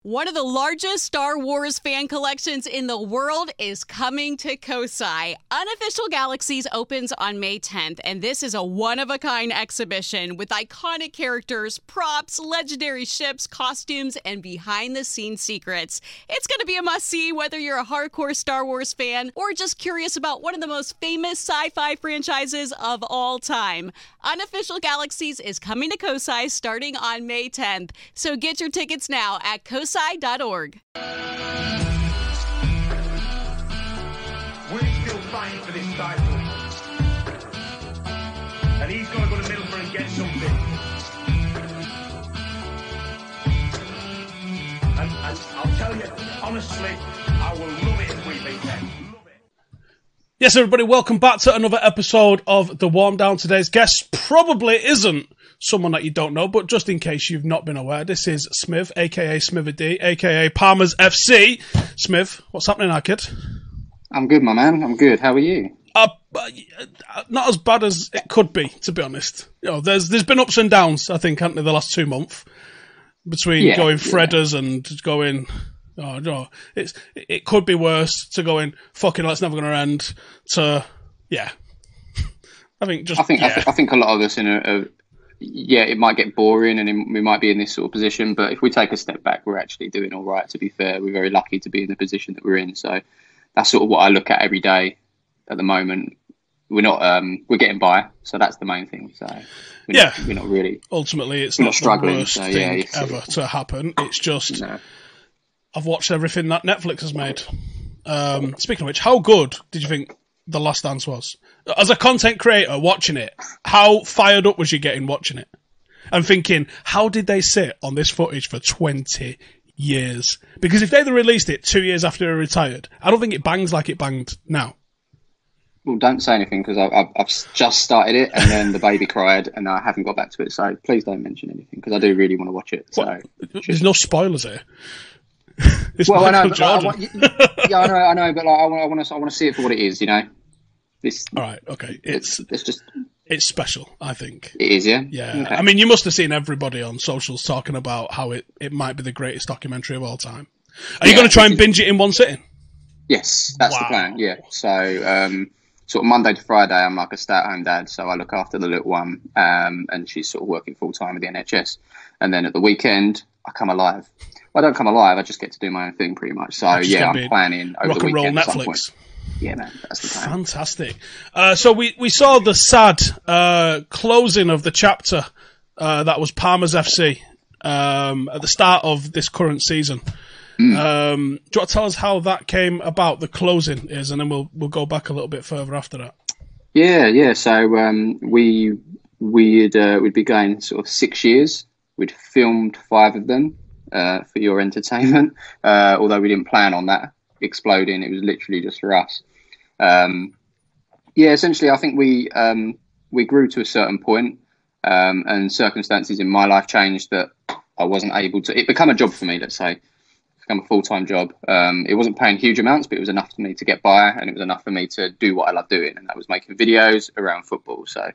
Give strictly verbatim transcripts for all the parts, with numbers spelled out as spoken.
One of the largest Star Wars fan collections in the world is coming to Kosai. Unofficial Galaxies opens on May tenth, and this is a one-of-a-kind exhibition with iconic characters, props, legendary ships, costumes, and behind-the-scenes secrets. It's going to be a must-see whether you're a hardcore Star Wars fan or just curious about one of the most famous sci-fi franchises of all time. Unofficial Galaxies is coming to Kosai starting on May tenth, so get your tickets now at kosai dot org. We're still fighting for this title. And he's got to go to Middlesbrough and get something. And, and I'll tell you, honestly, I will love it if we beat them. Yes, everybody, welcome back to another episode of The Warm Down. Today's guest probably isn't someone that you don't know, but just in case you've not been aware, this is Smith, aka Smithy D, aka Palmer's F C. Smith, what's happening, our kid? I'm good, my man. I'm good. How are you? Uh, not as bad as it could be, to be honest. You know, there's there's been ups and downs, I think, haven't there, the last two months between yeah, going yeah. Fredders and going. Oh no, it's it could be worse to going fucking. It's never going to end. To yeah, I think just. I think yeah. I, th- I think a lot of us in a, a yeah, it might get boring and we might be in this sort of position. But if we take a step back, we're actually doing all right. To be fair, we're very lucky to be in the position that we're in. So that's sort of what I look at every day. At the moment, we're not um, we're getting by. So that's the main thing. So we're yeah, not, we're not really. Ultimately, it's we're not, not struggling. the worst So, thing yeah, ever to happen. It's just. No. I've watched everything that Netflix has made. Um, speaking of which, how good did you think The Last Dance was? As a content creator watching it, how fired up was you getting watching it? And thinking, how did they sit on this footage for twenty years? Because if they'd released it two years after he retired, I don't think it bangs like it banged now. Well, don't say anything because I've, I've just started it and then the baby cried and I haven't got back to it. So please don't mention anything because I do really want to watch it. So well, there's no spoilers here. It's well, I know, Michael but, like, I Jordan. want, yeah, I know, I know, but like, I want, I want to, I want to see it for what it is, you know. This, all right, okay, it's it's, it's just, it's special, I think. It is, yeah. Yeah, okay. I mean, you must have seen everybody on socials talking about how it, it might be the greatest documentary of all time. Are you yeah, going to try and binge it in one sitting? Yes, that's wow. the plan. Yeah, so um, sort of Monday to Friday, I'm like a stay-at-home dad, so I look after the little one, um, and she's sort of working full time with the N H S, and then at the weekend, I come alive. Well, I don't come alive. I just get to do my own thing pretty much. So, yeah, I'm planning over rock the and roll weekend at some Netflix. point. Yeah, man, that's the plan. Fantastic. Uh, so we, we saw the sad uh, closing of the chapter uh, that was Palmer's F C um, at the start of this current season. Mm. Um, do you want to tell us how that came about, the closing is, and then we'll we'll go back a little bit further after that. Yeah, yeah. So um, we, we'd, uh, we'd be going sort of six years. We'd filmed five of them uh, for your entertainment, uh, although we didn't plan on that exploding. It was literally just for us. Um, yeah, essentially, I think we um, we grew to a certain point, um, and circumstances in my life changed that I wasn't able to. It became a job for me, let's say. It became a full-time job. Um, it wasn't paying huge amounts, but it was enough for me to get by, and it was enough for me to do what I love doing, and that was making videos around football. So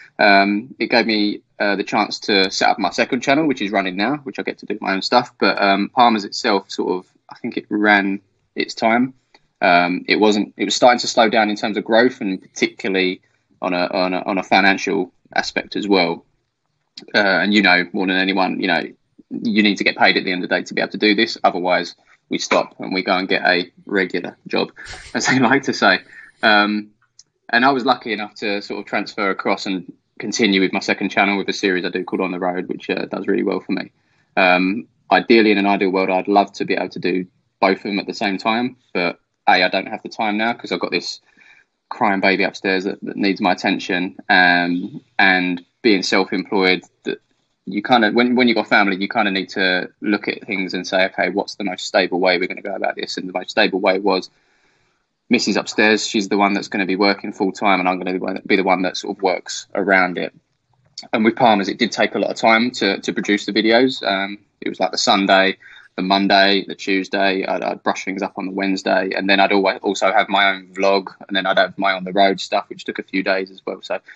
um, it gave me uh, the chance to set up my second channel, which is running now, which I get to do my own stuff. But um, Palmer's itself sort of, I think it ran its time. Um, it wasn't. It was starting to slow down in terms of growth, and particularly on a on a, on a financial aspect as well. Uh, and you know more than anyone, you know, you need to get paid at the end of the day to be able to do this. Otherwise, we stop and we go and get a regular job, as they like to say. Um, and I was lucky enough to sort of transfer across and continue with my second channel with a series I do called On the Road, which uh, does really well for me. Um, ideally, in an ideal world, I'd love to be able to do both of them at the same time, but A, I don't have the time now because I've got this crying baby upstairs that, that needs my attention, um, and being self-employed, that you kind of, when, when you've got family, you kind of need to look at things and say, okay, what's the most stable way we're going to go about this? And the most stable way was Missy's upstairs. She's the one that's going to be working full time, and I'm going to be the one that sort of works around it. And with Palmer's, it did take a lot of time to, to produce the videos. Um, it was like the Sunday, the Monday, the Tuesday. I'd, I'd brush things up on the Wednesday, and then I'd always also have my own vlog, and then I'd have my on the road stuff, which took a few days as well. So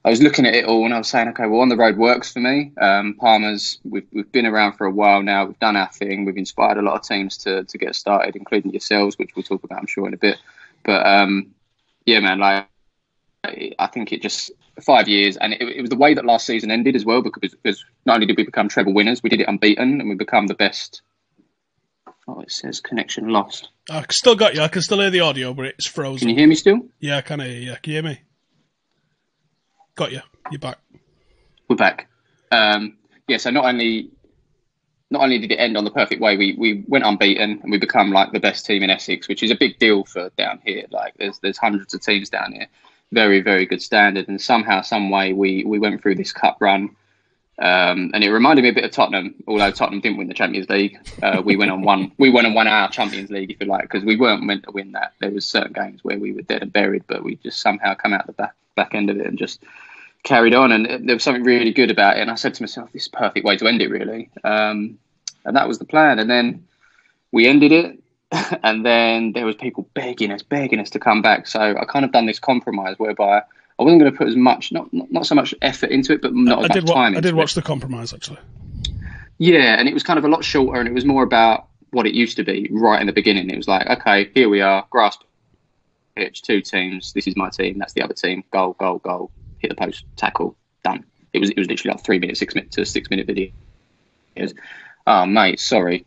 I was looking at it all and I was saying, okay, well, on the road works for me. Um, Palmer's, we've we've been around for a while now. We've done our thing. We've inspired a lot of teams to to get started, including yourselves, which we'll talk about, I'm sure, in a bit. But um, yeah, man, like I think it just five years, and it, it was the way that last season ended as well, because, because not only did we become treble winners, we did it unbeaten, and we become the best. Oh, it says connection lost. I still got you. I can still hear the audio, but it's frozen. Can you hear me still? Yeah, I can hear you. Yeah. Can you hear me? Got you. You're back. We're back. Um, yeah, so not only not only did it end on the perfect way, we we went unbeaten and we become like the best team in Essex, which is a big deal for down here. Like there's there's hundreds of teams down here. Very, very good standard. And somehow, some way, we, we went through this cup run. Um, and it reminded me a bit of Tottenham, although Tottenham didn't win the Champions League. Uh, we went on one. We went and won our Champions League, if you like, because we weren't meant to win that. There was certain games where we were dead and buried, but we just somehow come out the back back end of it and just carried on. And there was something really good about it. And I said to myself, this is a perfect way to end it, really. Um, and that was the plan. And then we ended it. And then there was people begging us, begging us to come back. So I kind of done this compromise whereby I wasn't going to put as much, not not, not so much effort into it, but not I as did much wa- time I into did watch it. the compromise, actually. Yeah, and it was kind of a lot shorter, and it was more about what it used to be right in the beginning. It was like, okay, here we are, grass pitch, two teams. This is my team, that's the other team. Goal, goal, goal. Hit the post, tackle, done. It was it was literally like three minutes, six minutes to six minute video. It was, oh mate, sorry.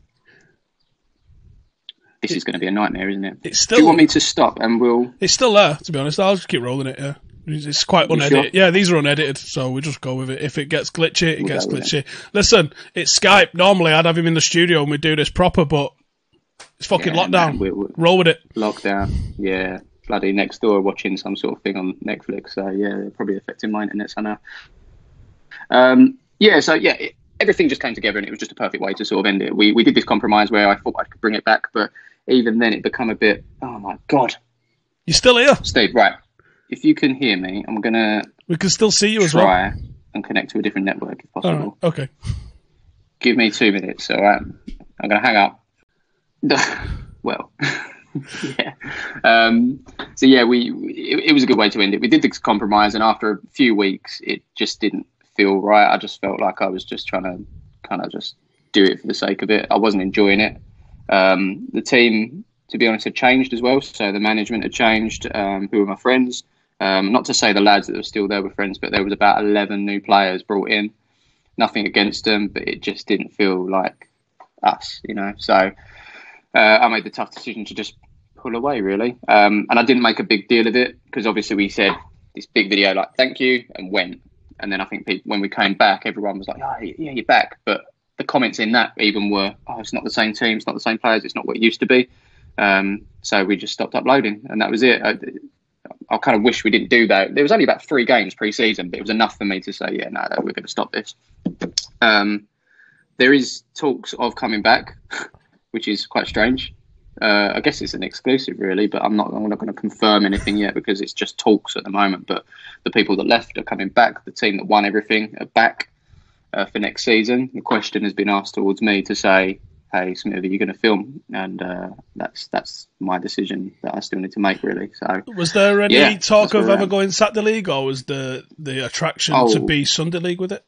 This is going to be a nightmare, isn't it? It's still, Do you want me to stop and we'll... It's still there, to be honest. I'll just keep rolling it, yeah. It's quite You unedited. sure? Yeah, these are unedited, so we just go with it. If it gets glitchy, it We'll gets go with glitchy. Listen, it's Skype. Normally, I'd have him in the studio and we'd do this proper, but it's fucking Yeah, lockdown. man, we're- we're- Roll with it. Lockdown, yeah. Bloody next door watching some sort of thing on Netflix. So, yeah, they're probably affecting my internet somehow. Um, yeah, so, yeah, it, everything just came together and it was just a perfect way to sort of end it. We we did this compromise where I thought I could bring it back, but even then it became a bit, oh, my God. You're still here. Steve, right. If you can hear me, I'm going to We can still see you as well. try and connect to a different network if All possible. right, okay. Give me two minutes, all right? I'm going to hang up. Well, yeah. Um, so, yeah, we it, it was a good way to end it. We did this compromise, and after a few weeks, it just didn't feel right. I just felt like I was just trying to kind of just do it for the sake of it. I wasn't enjoying it. Um, the team, to be honest, had changed as well. So the management had changed, um, who were my friends. Um, not to say the lads that were still there were friends, but there was about eleven new players brought in. Nothing against them, but it just didn't feel like us, you know. So uh, I made the tough decision to just pull away, really. Um, and I didn't make a big deal of it because obviously we said this big video like, thank you, and went. And then I think people, when we came back, everyone was like, oh, yeah, you're back. But the comments in that even were, oh, it's not the same team, it's not the same players, it's not what it used to be. Um, so we just stopped uploading, and that was it. I, I kind of wish we didn't do that. There was only about three games pre-season, but it was enough for me to say, yeah, no, no we're going to stop this. Um, there is talks of coming back, which is quite strange. Uh, I guess it's an exclusive, really, but I'm not. I'm not going to confirm anything yet because it's just talks at the moment. But the people that left are coming back. The team that won everything are back uh, for next season. The question has been asked towards me to say, "Hey, Smith, are you going to film?" And uh, that's that's my decision that I still need to make, really. So, was there any yeah, talk that's where of we're ever at. going Saturday League, or was the the attraction Oh. to be Sunday League with it?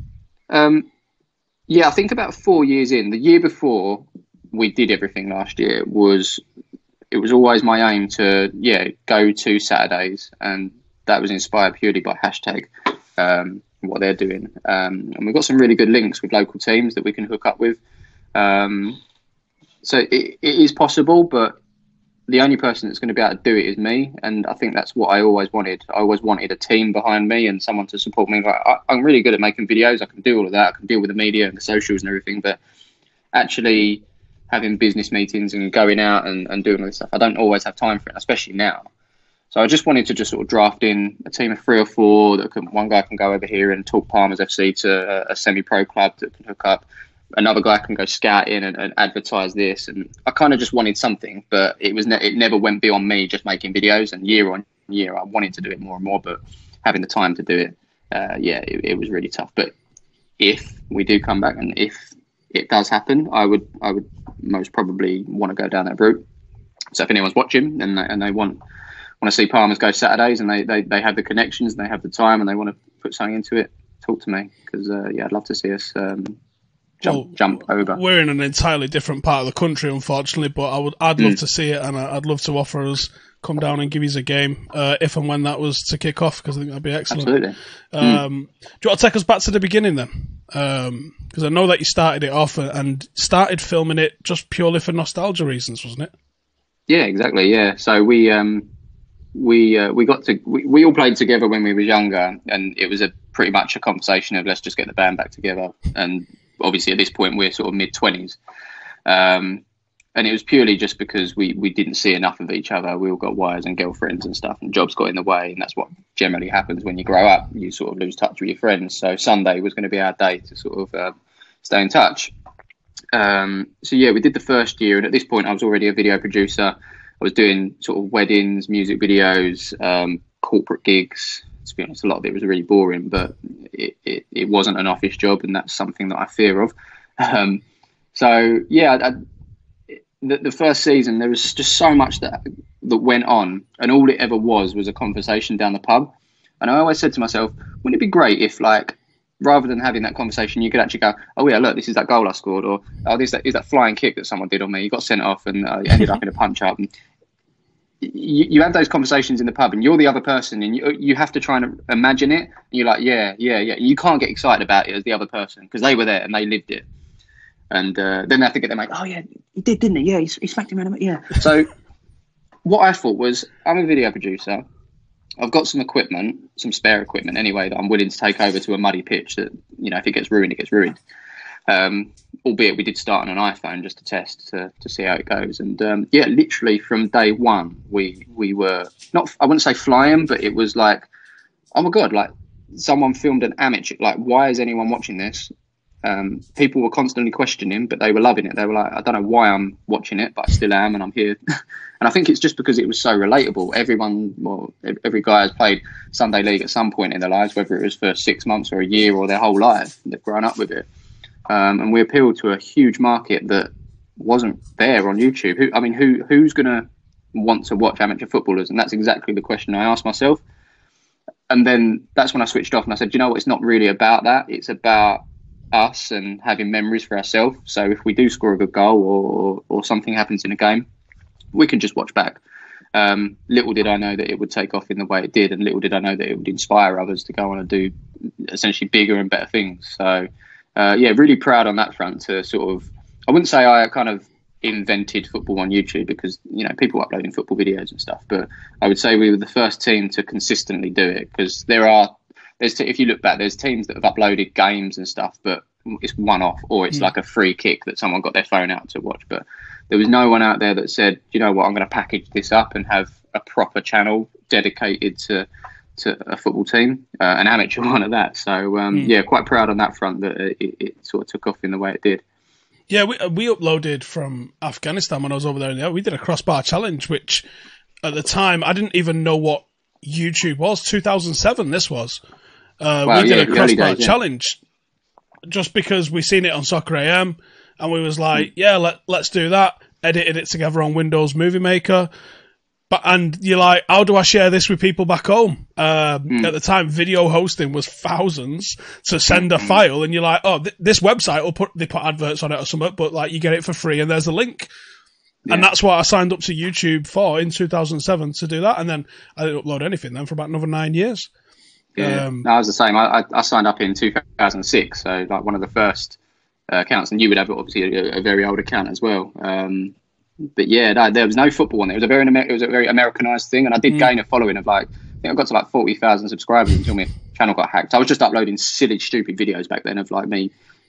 Um, yeah, I think about four years in. The year before we did everything last year was it was always my aim to yeah go to Saturdays, and that was inspired purely by hashtag um, what they're doing. Um, and we've got some really good links with local teams that we can hook up with. Um, so it, it is possible, but the only person that's going to be able to do it is me, and I think that's what I always wanted. I always wanted a team behind me and someone to support me. Like, I, I'm really good at making videos. I can do all of that. I can deal with the media and the socials and everything, but actually having business meetings and going out and, and doing all this stuff, I don't always have time for it, especially now. So I just wanted to just sort of draft in a team of three or four that can, one guy can go over here and talk Palmer's F C to a, a semi-pro club that can hook up. Another guy can go scout in and, and advertise this. And I kind of just wanted something, but it was ne- it never went beyond me just making videos. And year on year, I wanted to do it more and more, but having the time to do it, uh, yeah, it, it was really tough. But if we do come back and if it does happen, I would I would most probably want to go down that route. So if anyone's watching and they, and they want want to see Palmers go Saturdays and they, they, they have the connections and they have the time and they want to put something into it, talk to me because uh, yeah, I'd love to see us um, jump well, jump over. We're in an entirely different part of the country, unfortunately, but I would I'd love mm. to see it, and I'd love to offer us come down and give you a game uh, if and when that was to kick off, because I think that'd be excellent. Absolutely. Um, mm. Do you want to take us back to the beginning then? Because um, I know that you started it off and started filming it just purely for nostalgia reasons, wasn't it? Yeah, exactly. Yeah. So we um, we uh, we got to we, we all played together when we were younger, and it was a pretty much a conversation of let's just get the band back together. And obviously at this point we're sort of mid twenties. Um, And it was purely just because we, we didn't see enough of each other. We all got wives and girlfriends and stuff, and jobs got in the way. And that's what generally happens when you grow up. You sort of lose touch with your friends. So Sunday was going to be our day to sort of uh, stay in touch. Um, so, yeah, we did the first year. And at this point, I was already a video producer. I was doing sort of weddings, music videos, um, corporate gigs. To be honest, a lot of it was really boring, but it, it, it wasn't an office job. And that's something that I fear of. Um, so, yeah, I, I The, the first season, there was just so much that that went on, and all it ever was was a conversation down the pub. And I always said to myself, wouldn't it be great if, like, rather than having that conversation, you could actually go, oh yeah, look, this is that goal I scored, or oh, this is that flying kick that someone did on me. You got sent off and uh, you ended up in a punch up. And you, you have those conversations in the pub, and you're the other person, and you you have to try and imagine it. And you're like, yeah, yeah, yeah. You can't get excited about it as the other person because they were there and they lived it. And uh, then they have to get them like, oh yeah, he did, didn't he? Yeah, he, he smacked him around the yeah. So what I thought was, I'm a video producer. I've got some equipment, some spare equipment anyway, that I'm willing to take over to a muddy pitch that, you know, if it gets ruined, it gets ruined. Um, albeit we did start on an iPhone just to test, to, to see how it goes. And um, yeah, literally from day one, we we were not, I wouldn't say flying, but it was like, oh my God, like someone filmed an amateur. Like, why is anyone watching this? Um, people were constantly questioning, but they were loving it. They were like, I don't know why I'm watching it, but I still am, and I'm here. And I think it's just because it was so relatable. Everyone, well, every guy has played Sunday League at some point in their lives, whether it was for six months or a year or their whole life. They've grown up with it. Um, and we appealed to a huge market that wasn't there on YouTube. Who, I mean, who who's going to want to watch amateur footballers? And that's exactly the question I asked myself. And then that's when I switched off and I said, you know what, it's not really about that. It's about us and having memories for ourselves. So if we do score a good goal or or something happens in a game, we can just watch back. Um, little did I know that it would take off in the way it did, and little did I know that it would inspire others to go on and do essentially bigger and better things. So uh, yeah, really proud on that front to sort of, I wouldn't say I kind of invented football on YouTube, because, you know, people uploading football videos and stuff, but I would say we were the first team to consistently do it, because there are There's t- if you look back, there's teams that have uploaded games and stuff, but it's one off, or it's mm. like a free kick that someone got their phone out to watch. But there was no one out there that said, you know what, I'm going to package this up and have a proper channel dedicated to to a football team, uh, an amateur one at that. So um, mm. yeah, quite proud on that front that it, it sort of took off in the way it did. Yeah, we we uploaded from Afghanistan when I was over there. Yeah, we did a crossbar challenge, which at the time I didn't even know what YouTube was. two thousand seven, this was. Uh, wow, we did yeah, a crossbar days, challenge yeah. just because we seen it on Soccer A M, and we was like, mm. yeah, let, let's do that. Edited it together on Windows Movie Maker. But And you're like, how do I share this with people back home? Um, mm. At the time, video hosting was thousands to send a mm. file, and you're like, oh, th- this website will put, they put adverts on it or something, but like you get it for free and there's a link. Yeah. And that's what I signed up to YouTube for in two thousand seven, to do that. And then I didn't upload anything then for about another nine years. Yeah, um, no, I was the same. I, I, I signed up in two thousand six, so like one of the first uh, accounts, and you would have obviously a, a very old account as well. Um, but yeah, no, there was no football on it. It was a very it was a very Americanized thing, and I did mm. gain a following of like, I think I got to like forty thousand subscribers until my channel got hacked. I was just uploading silly, stupid videos back then of like me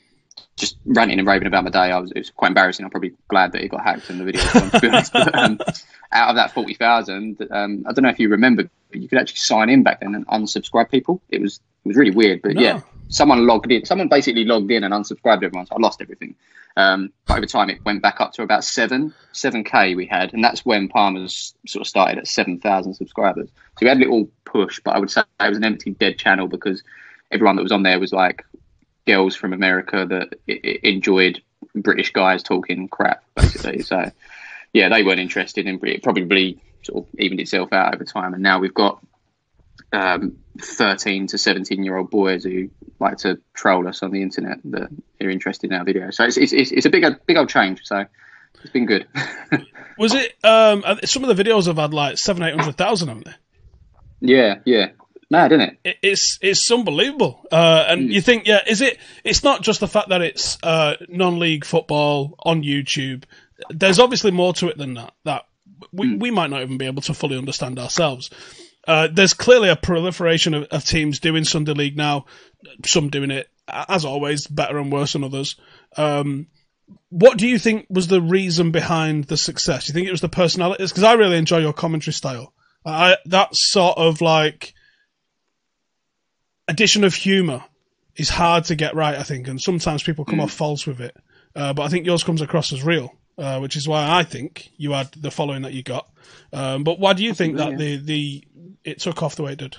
just ranting and raving about my day. I was, it was quite embarrassing. I'm probably glad that it got hacked and the video was gone, to be honest. But, um, out of that forty thousand, um, I don't know if you remember, but you could actually sign in back then and unsubscribe people. It was it was really weird, but no. yeah, someone logged in. Someone basically logged in and unsubscribed everyone, so I lost everything. Um, but over time, it went back up to about seven, seven K we had, and that's when Palmer's sort of started at seven thousand subscribers. So we had a little push, but I would say it was an empty, dead channel, because everyone that was on there was like girls from America that I- I enjoyed British guys talking crap, basically. So yeah, they weren't interested in it. Probably sort of evened itself out over time, and now we've got um, thirteen to seventeen year old boys who like to troll us on the internet that are interested in our videos. So it's it's it's a big big old change. So it's been good. Was it um, some of the videos have had like seven eight hundred thousand on there? Yeah, yeah. Mad, isn't it? it? It's it's unbelievable. Uh, and Mm. you think, yeah, is it? It's not just the fact that it's uh, non-league football on YouTube. There's obviously more to it than that. That we Mm. we might not even be able to fully understand ourselves. Uh, there's clearly a proliferation of, of teams doing Sunday League now. Some doing it, as always, better and worse than others. Um, what do you think was the reason behind the success? Do you think it was the personalities? Because I really enjoy your commentary style. I that sort of like addition of humour is hard to get right, I think, and sometimes people come Mm. off false with it. Uh, but I think yours comes across as real, uh, which is why I think you had the following that you got. Um, but why do you think that the, the it took off the way it did?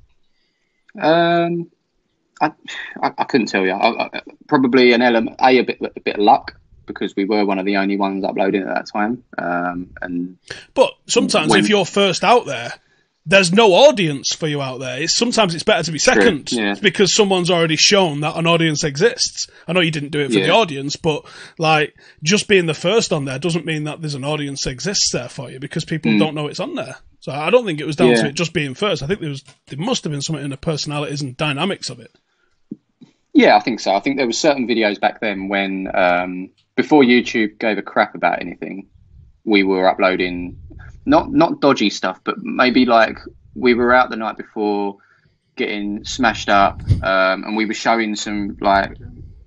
Um, I, I, I couldn't tell you. I, I, probably an element, a, a bit, a bit of luck, because we were one of the only ones uploading at that time. Um, and But sometimes when- if you're first out there, there's no audience for you out there. It's, sometimes it's better to be second yeah. It's because someone's already shown that an audience exists. I know you didn't do it for Yeah. the audience, but like just being the first on there doesn't mean that there's an audience that exists there for you because people Mm. don't know it's on there. So I don't think it was down Yeah. to it just being first. I think there was there must have been something in the personalities and dynamics of it. Yeah, I think so. I think there were certain videos back then when, um, before YouTube gave a crap about anything, we were uploading not not dodgy stuff, but maybe like we were out the night before getting smashed up, um, and we were showing some like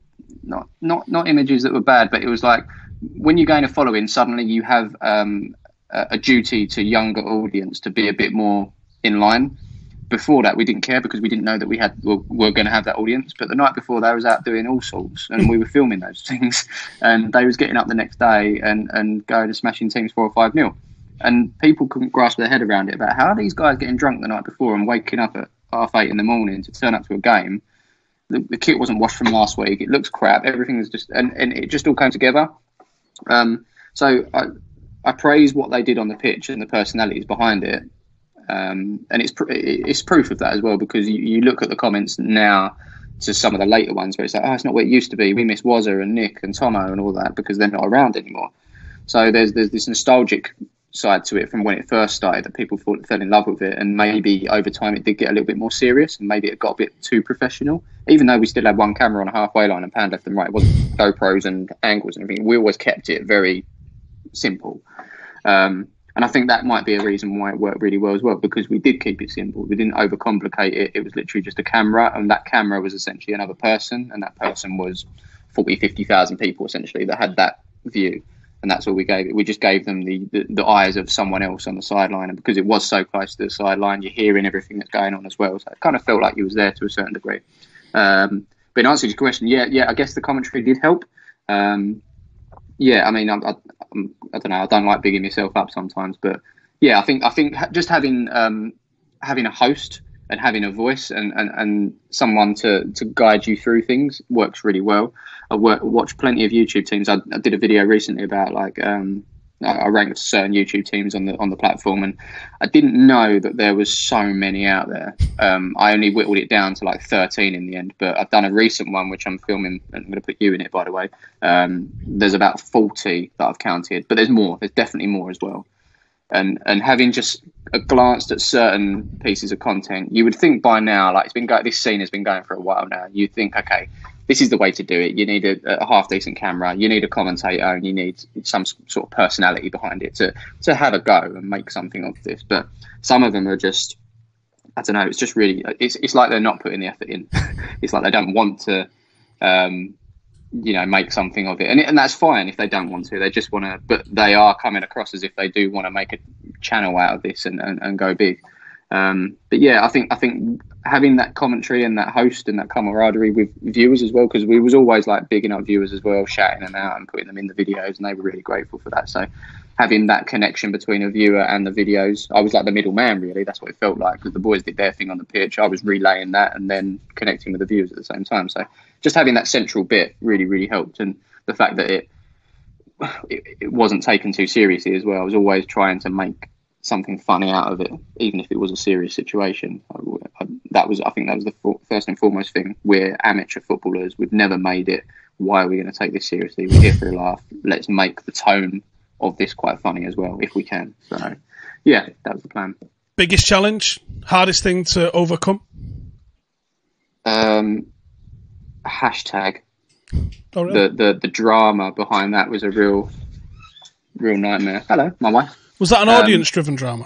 not not not images that were bad, but it was like when you gain a following, suddenly you have um, a, a duty to younger audience to be a bit more in line. Before that, we didn't care because we didn't know that we had were, were going to have that audience. But the night before, they was out doing all sorts, and we were filming those things. And they was getting up the next day and, and going and smashing teams four or five nil. And people couldn't grasp their head around it about how are these guys getting drunk the night before and waking up at half eight in the morning to turn up to a game. The, the kit wasn't washed from last week. It looks crap. Everything is just and, and it just all came together. Um, so I I praise what they did on the pitch and the personalities behind it. Um, and it's pr- it's proof of that as well, because you, you look at the comments now to some of the later ones where it's like, oh, it's not what it used to be. We miss Wazza and Nick and Tomo and all that because they're not around anymore. So there's there's this nostalgic side to it from when it first started that people thought, fell in love with it, and maybe over time it did get a little bit more serious and maybe it got a bit too professional. Even though we still had one camera on a halfway line and pan left and right, it wasn't GoPros and angles and everything. We always kept it very simple. Um, And I think that might be a reason why it worked really well as well, because we did keep it simple. We didn't overcomplicate it. It was literally just a camera, and that camera was essentially another person, and that person was forty, fifty thousand people essentially that had that view, and that's all we gave it. We just gave them the, the, the eyes of someone else on the sideline, and because it was so close to the sideline, you're hearing everything that's going on as well. So it kind of felt like you was there to a certain degree. Um, but in answer to your question, yeah, yeah, I guess the commentary did help. Um, Yeah, I mean, I, I, I don't know. I don't like bigging myself up sometimes, but yeah, I think I think just having um, having a host and having a voice and, and, and someone to, to guide you through things works really well. I work, watch plenty of YouTube teams. I, I did a video recently about like um, I, I ranked certain YouTube teams on the on the platform, and I didn't know that there was so many out there. Um, I only whittled it down to like thirteen in the end, but I've done a recent one which I'm filming, and I'm going to put you in it, by the way. Um, there's about forty that I've counted, but there's more. There's definitely more as well. And and having just glanced at certain pieces of content, you would think by now, like it's been go- this scene has been going for a while now. You think, okay, this is the way to do it. You need a, a half decent camera. You need a commentator, and you need some sort of personality behind it to to have a go and make something of this. But some of them are just, I don't know. It's just really, it's it's like they're not putting the effort in. It's like they don't want to, um, you know, make something of it, and and that's fine if they don't want to. They just want to, but they are coming across as if they do want to make a channel out of this and, and, and go big. Um, but yeah, I think I think having that commentary and that host and that camaraderie with viewers as well, because we was always like bigging up viewers as well, shouting them out and putting them in the videos, and they were really grateful for that. So having that connection between a viewer and the videos, I was like the middleman really. That's what it felt like, because the boys did their thing on the pitch, I was relaying that and then connecting with the viewers at the same time. So just having that central bit really really helped, and the fact that it it, it wasn't taken too seriously as well. I was always trying to make something funny out of it, even if it was a serious situation. I, I, that was, I think, that was the for, first and foremost thing. We're amateur footballers. We've never made it. Why are we going to take this seriously? We're here for a laugh. Let's make the tone of this quite funny as well, if we can. So, yeah, that was the plan. Biggest challenge, hardest thing to overcome? Um, hashtag. Oh, really? The the the drama behind that was a real, real nightmare. Hello, my wife. Was that an Um, audience-driven drama?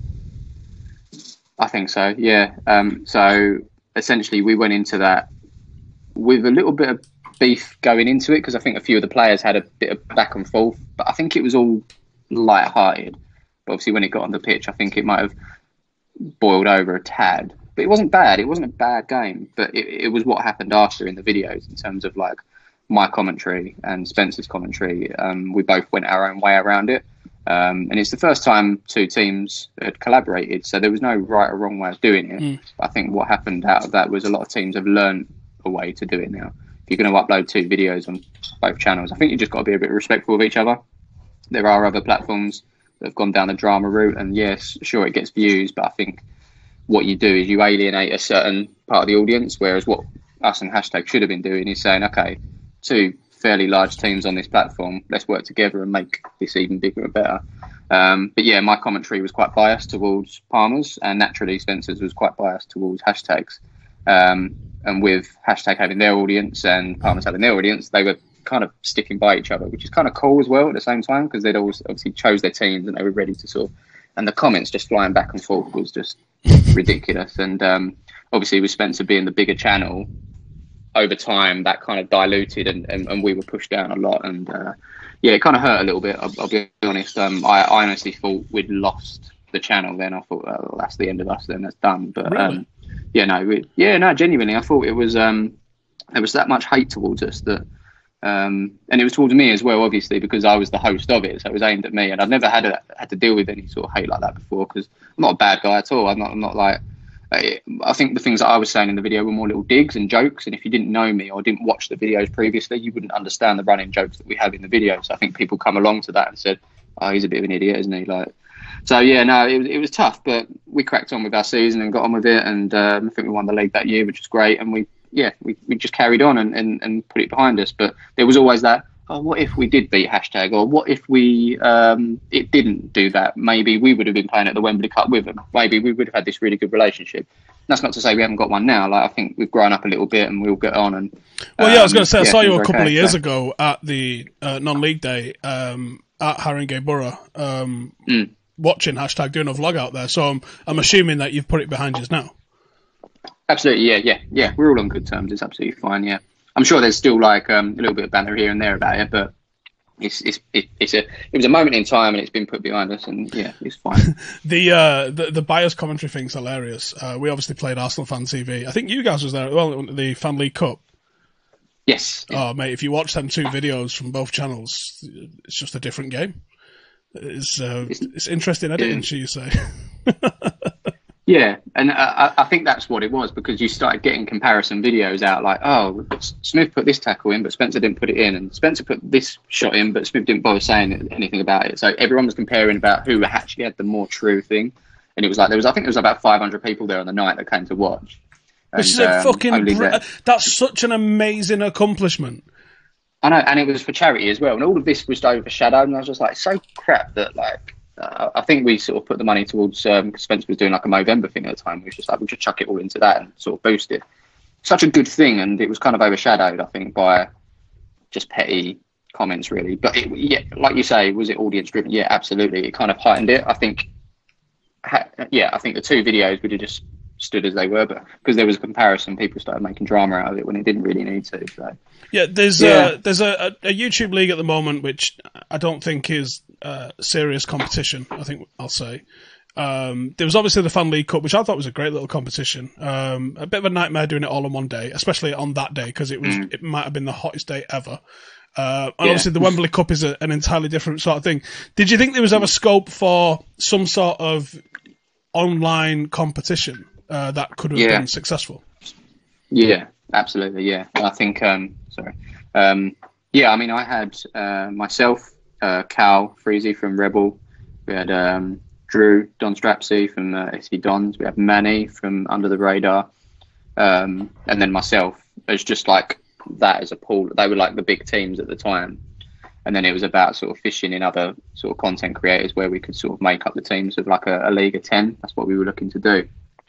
I think so, yeah. Um, so essentially, we went into that with a little bit of beef going into it, because I think a few of the players had a bit of back and forth, but I think it was all light-hearted. But obviously, when it got on the pitch, I think it might have boiled over a tad. But it wasn't bad. It wasn't a bad game, but it, it was what happened after in the videos in terms of like my commentary and Spencer's commentary. Um, we both went our own way around it. Um, and it's the first time two teams had collaborated, so there was no right or wrong way of doing it. Mm. I think what happened out of that was a lot of teams have learned a way to do it now. If you're going to upload two videos on both channels, I think you've just got to be a bit respectful of each other. There are other platforms that have gone down the drama route, and yes, sure, it gets views, but I think what you do is you alienate a certain part of the audience, whereas what us and Hashtag should have been doing is saying, okay, two fairly large teams on this platform, let's work together and make this even bigger and better. Um, but yeah, my commentary was quite biased towards Palmer's, and naturally Spencer's was quite biased towards Hashtag's. Um, and with Hashtag having their audience and Palmer's having their audience, they were kind of sticking by each other, which is kind of cool as well at the same time, because they'd always obviously chose their teams and they were ready to sort of, and the comments just flying back and forth was just ridiculous. And um, obviously with Spencer being the bigger channel, over time that kind of diluted and, and, and we were pushed down a lot, and uh, yeah, it kind of hurt a little bit. I'll, I'll be honest. Um, I, I honestly thought we'd lost the channel then. I thought, well, that's the end of us then, that's done. But really? um, yeah, no, we, yeah, no, genuinely, I thought it was um, there was that much hate towards us that, um, and it was towards me as well, obviously, because I was the host of it, so it was aimed at me, and I've never had a, had to deal with any sort of hate like that before, because I'm not a bad guy at all. I'm not, I'm not like. I think the things that I was saying in the video were more little digs and jokes, and if you didn't know me or didn't watch the videos previously, you wouldn't understand the running jokes that we have in the videos. So I think people come along to that and said, "Oh, he's a bit of an idiot, isn't he?" Like, so yeah, no, it was it was tough, but we cracked on with our season and got on with it, and um, I think we won the league that year, which was great, and we yeah we, we just carried on and, and, and put it behind us. But there was always that, oh, what if we did beat Hashtag, or what if we um, it didn't do that? Maybe we would have been playing at the Wembley Cup with them. Maybe we would have had this really good relationship. That's not to say we haven't got one now. Like, I think we've grown up a little bit and we'll get on. And well, yeah, um, I was going to say, I yeah, saw you a couple okay, of years so. ago at the uh, non-league day um, at Haringey Borough, um, mm. watching Hashtag, doing a vlog out there. So I'm, I'm assuming that you've put it behind you now. Absolutely, yeah, yeah, yeah. We're all on good terms. It's absolutely fine. Yeah, I'm sure there's still like um, a little bit of banter here and there about it, but it's it's it, it's a it was a moment in time, and it's been put behind us, and yeah, it's fine. the uh the, the bias commentary thing's hilarious. Uh, we obviously played Arsenal Fan T V. I think you guys was there as well at the Fan League Cup. Yes. Yeah. Oh mate, if you watch them two videos from both channels, it's just a different game. It's uh, it's, it's interesting editing, yeah. Should you say? Yeah, and I, I think that's what it was, because you started getting comparison videos out like, oh, Smith put this tackle in, but Spencer didn't put it in, and Spencer put this shot in, but Smith didn't bother saying anything about it. So everyone was comparing about who actually had the more true thing, and it was like there was, I think there was about five hundred people there on the night that came to watch. Which is a um, fucking br- that's such an amazing accomplishment. I know, and it was for charity as well, and all of this was overshadowed, and I was just like, so crap that like. Uh, I think we sort of put the money towards, um, because Spencer was doing like a Movember thing at the time. We was just like, we'll just chuck it all into that and sort of boost it. Such a good thing, and it was kind of overshadowed, I think, by just petty comments, really. But it, yeah, like you say, was it audience driven? Yeah, absolutely. It kind of heightened it. I think, ha- yeah, I think the two videos would have just stood as they were, but because there was a comparison, people started making drama out of it when it didn't really need to. So. Yeah, there's yeah. A, there's a, a YouTube league at the moment which I don't think is uh, serious competition. I think I'll say um, there was obviously the Fan League Cup, which I thought was a great little competition. Um, a bit of a nightmare doing it all in one day, especially on that day because it was mm. it might have been the hottest day ever. Uh, and yeah. Obviously the Wembley Cup is a, an entirely different sort of thing. Did you think there was ever scope for some sort of online competition uh, that could have yeah. been successful? Yeah, absolutely. Yeah, I think. Um, sorry. Um, yeah, I mean, I had uh, myself, uh, Cal Freezy from Rebel. We had um, Drew, Don Strapsey from uh, S V Dons. We have Manny from Under the Radar. Um, and then myself as just like that as a pool. They were like the big teams at the time. And then it was about sort of fishing in other sort of content creators where we could sort of make up the teams of like a, a league of ten. That's what we were looking to do.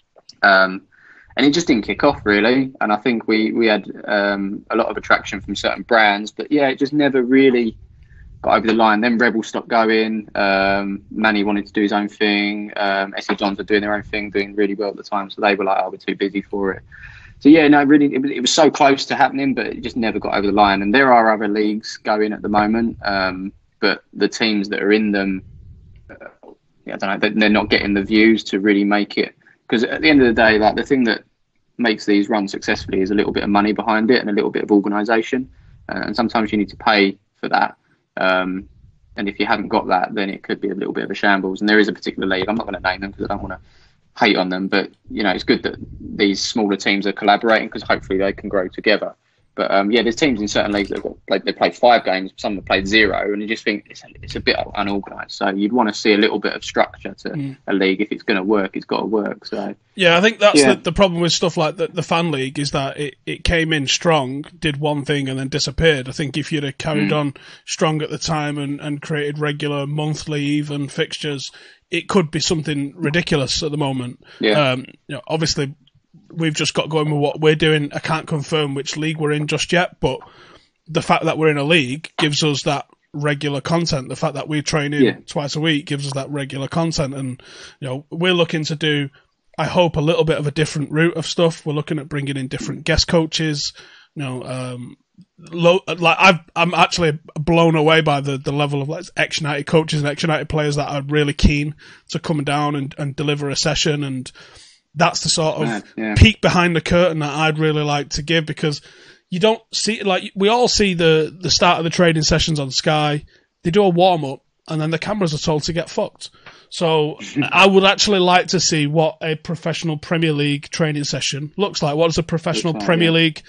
Um, and it just didn't kick off really. And I think we, we had um, a lot of attraction from certain brands, but yeah, it just never really got over the line. Then Rebel stopped going. Um, Manny wanted to do his own thing. Um, S E Dons were doing their own thing, doing really well at the time. So they were like, oh, we're too busy for it. So yeah, no, really, it was, it was so close to happening, but it just never got over the line. And there are other leagues going at the moment, um, but the teams that are in them, uh, yeah, I don't know, they're, they're not getting the views to really make it. Because at the end of the day, like the thing that makes these run successfully is a little bit of money behind it and a little bit of organisation, uh, and sometimes you need to pay for that. Um, and if you haven't got that, then it could be a little bit of a shambles. And there is a particular league, I'm not going to name them because I don't want to hate on them, but you know, it's good that these smaller teams are collaborating because hopefully they can grow together. But um, yeah, there's teams in certain leagues that have got, like, they play five games, some have played zero, and you just think it's a, it's a bit unorganised. So you'd want to see a little bit of structure to mm. a league. If it's going to work, it's got to work. So yeah, I think that's yeah. the, the problem with stuff like the, the fan league is that it, it came in strong, did one thing, and then disappeared. I think if you'd have carried mm. on strong at the time and, and created regular monthly even fixtures, it could be something ridiculous at the moment. Yeah. Um, you know, obviously, we've just got going with what we're doing. I can't confirm which league we're in just yet, but the fact that we're in a league gives us that regular content. The fact that we train in yeah. twice a week gives us that regular content. And, you know, we're looking to do, I hope, a little bit of a different route of stuff. We're looking at bringing in different guest coaches, you know, um, Low, like I've, I'm actually blown away by the, the level of like ex-United coaches and ex-United players that are really keen to come down and, and deliver a session, and that's the sort of yeah, yeah. peek behind the curtain that I'd really like to give, because you don't see, like, we all see the, the start of the training sessions on Sky. They do a warm-up and then the cameras are told to get fucked. So I would actually like to see what a professional Premier League training session looks like. What does a professional time, Premier yeah. League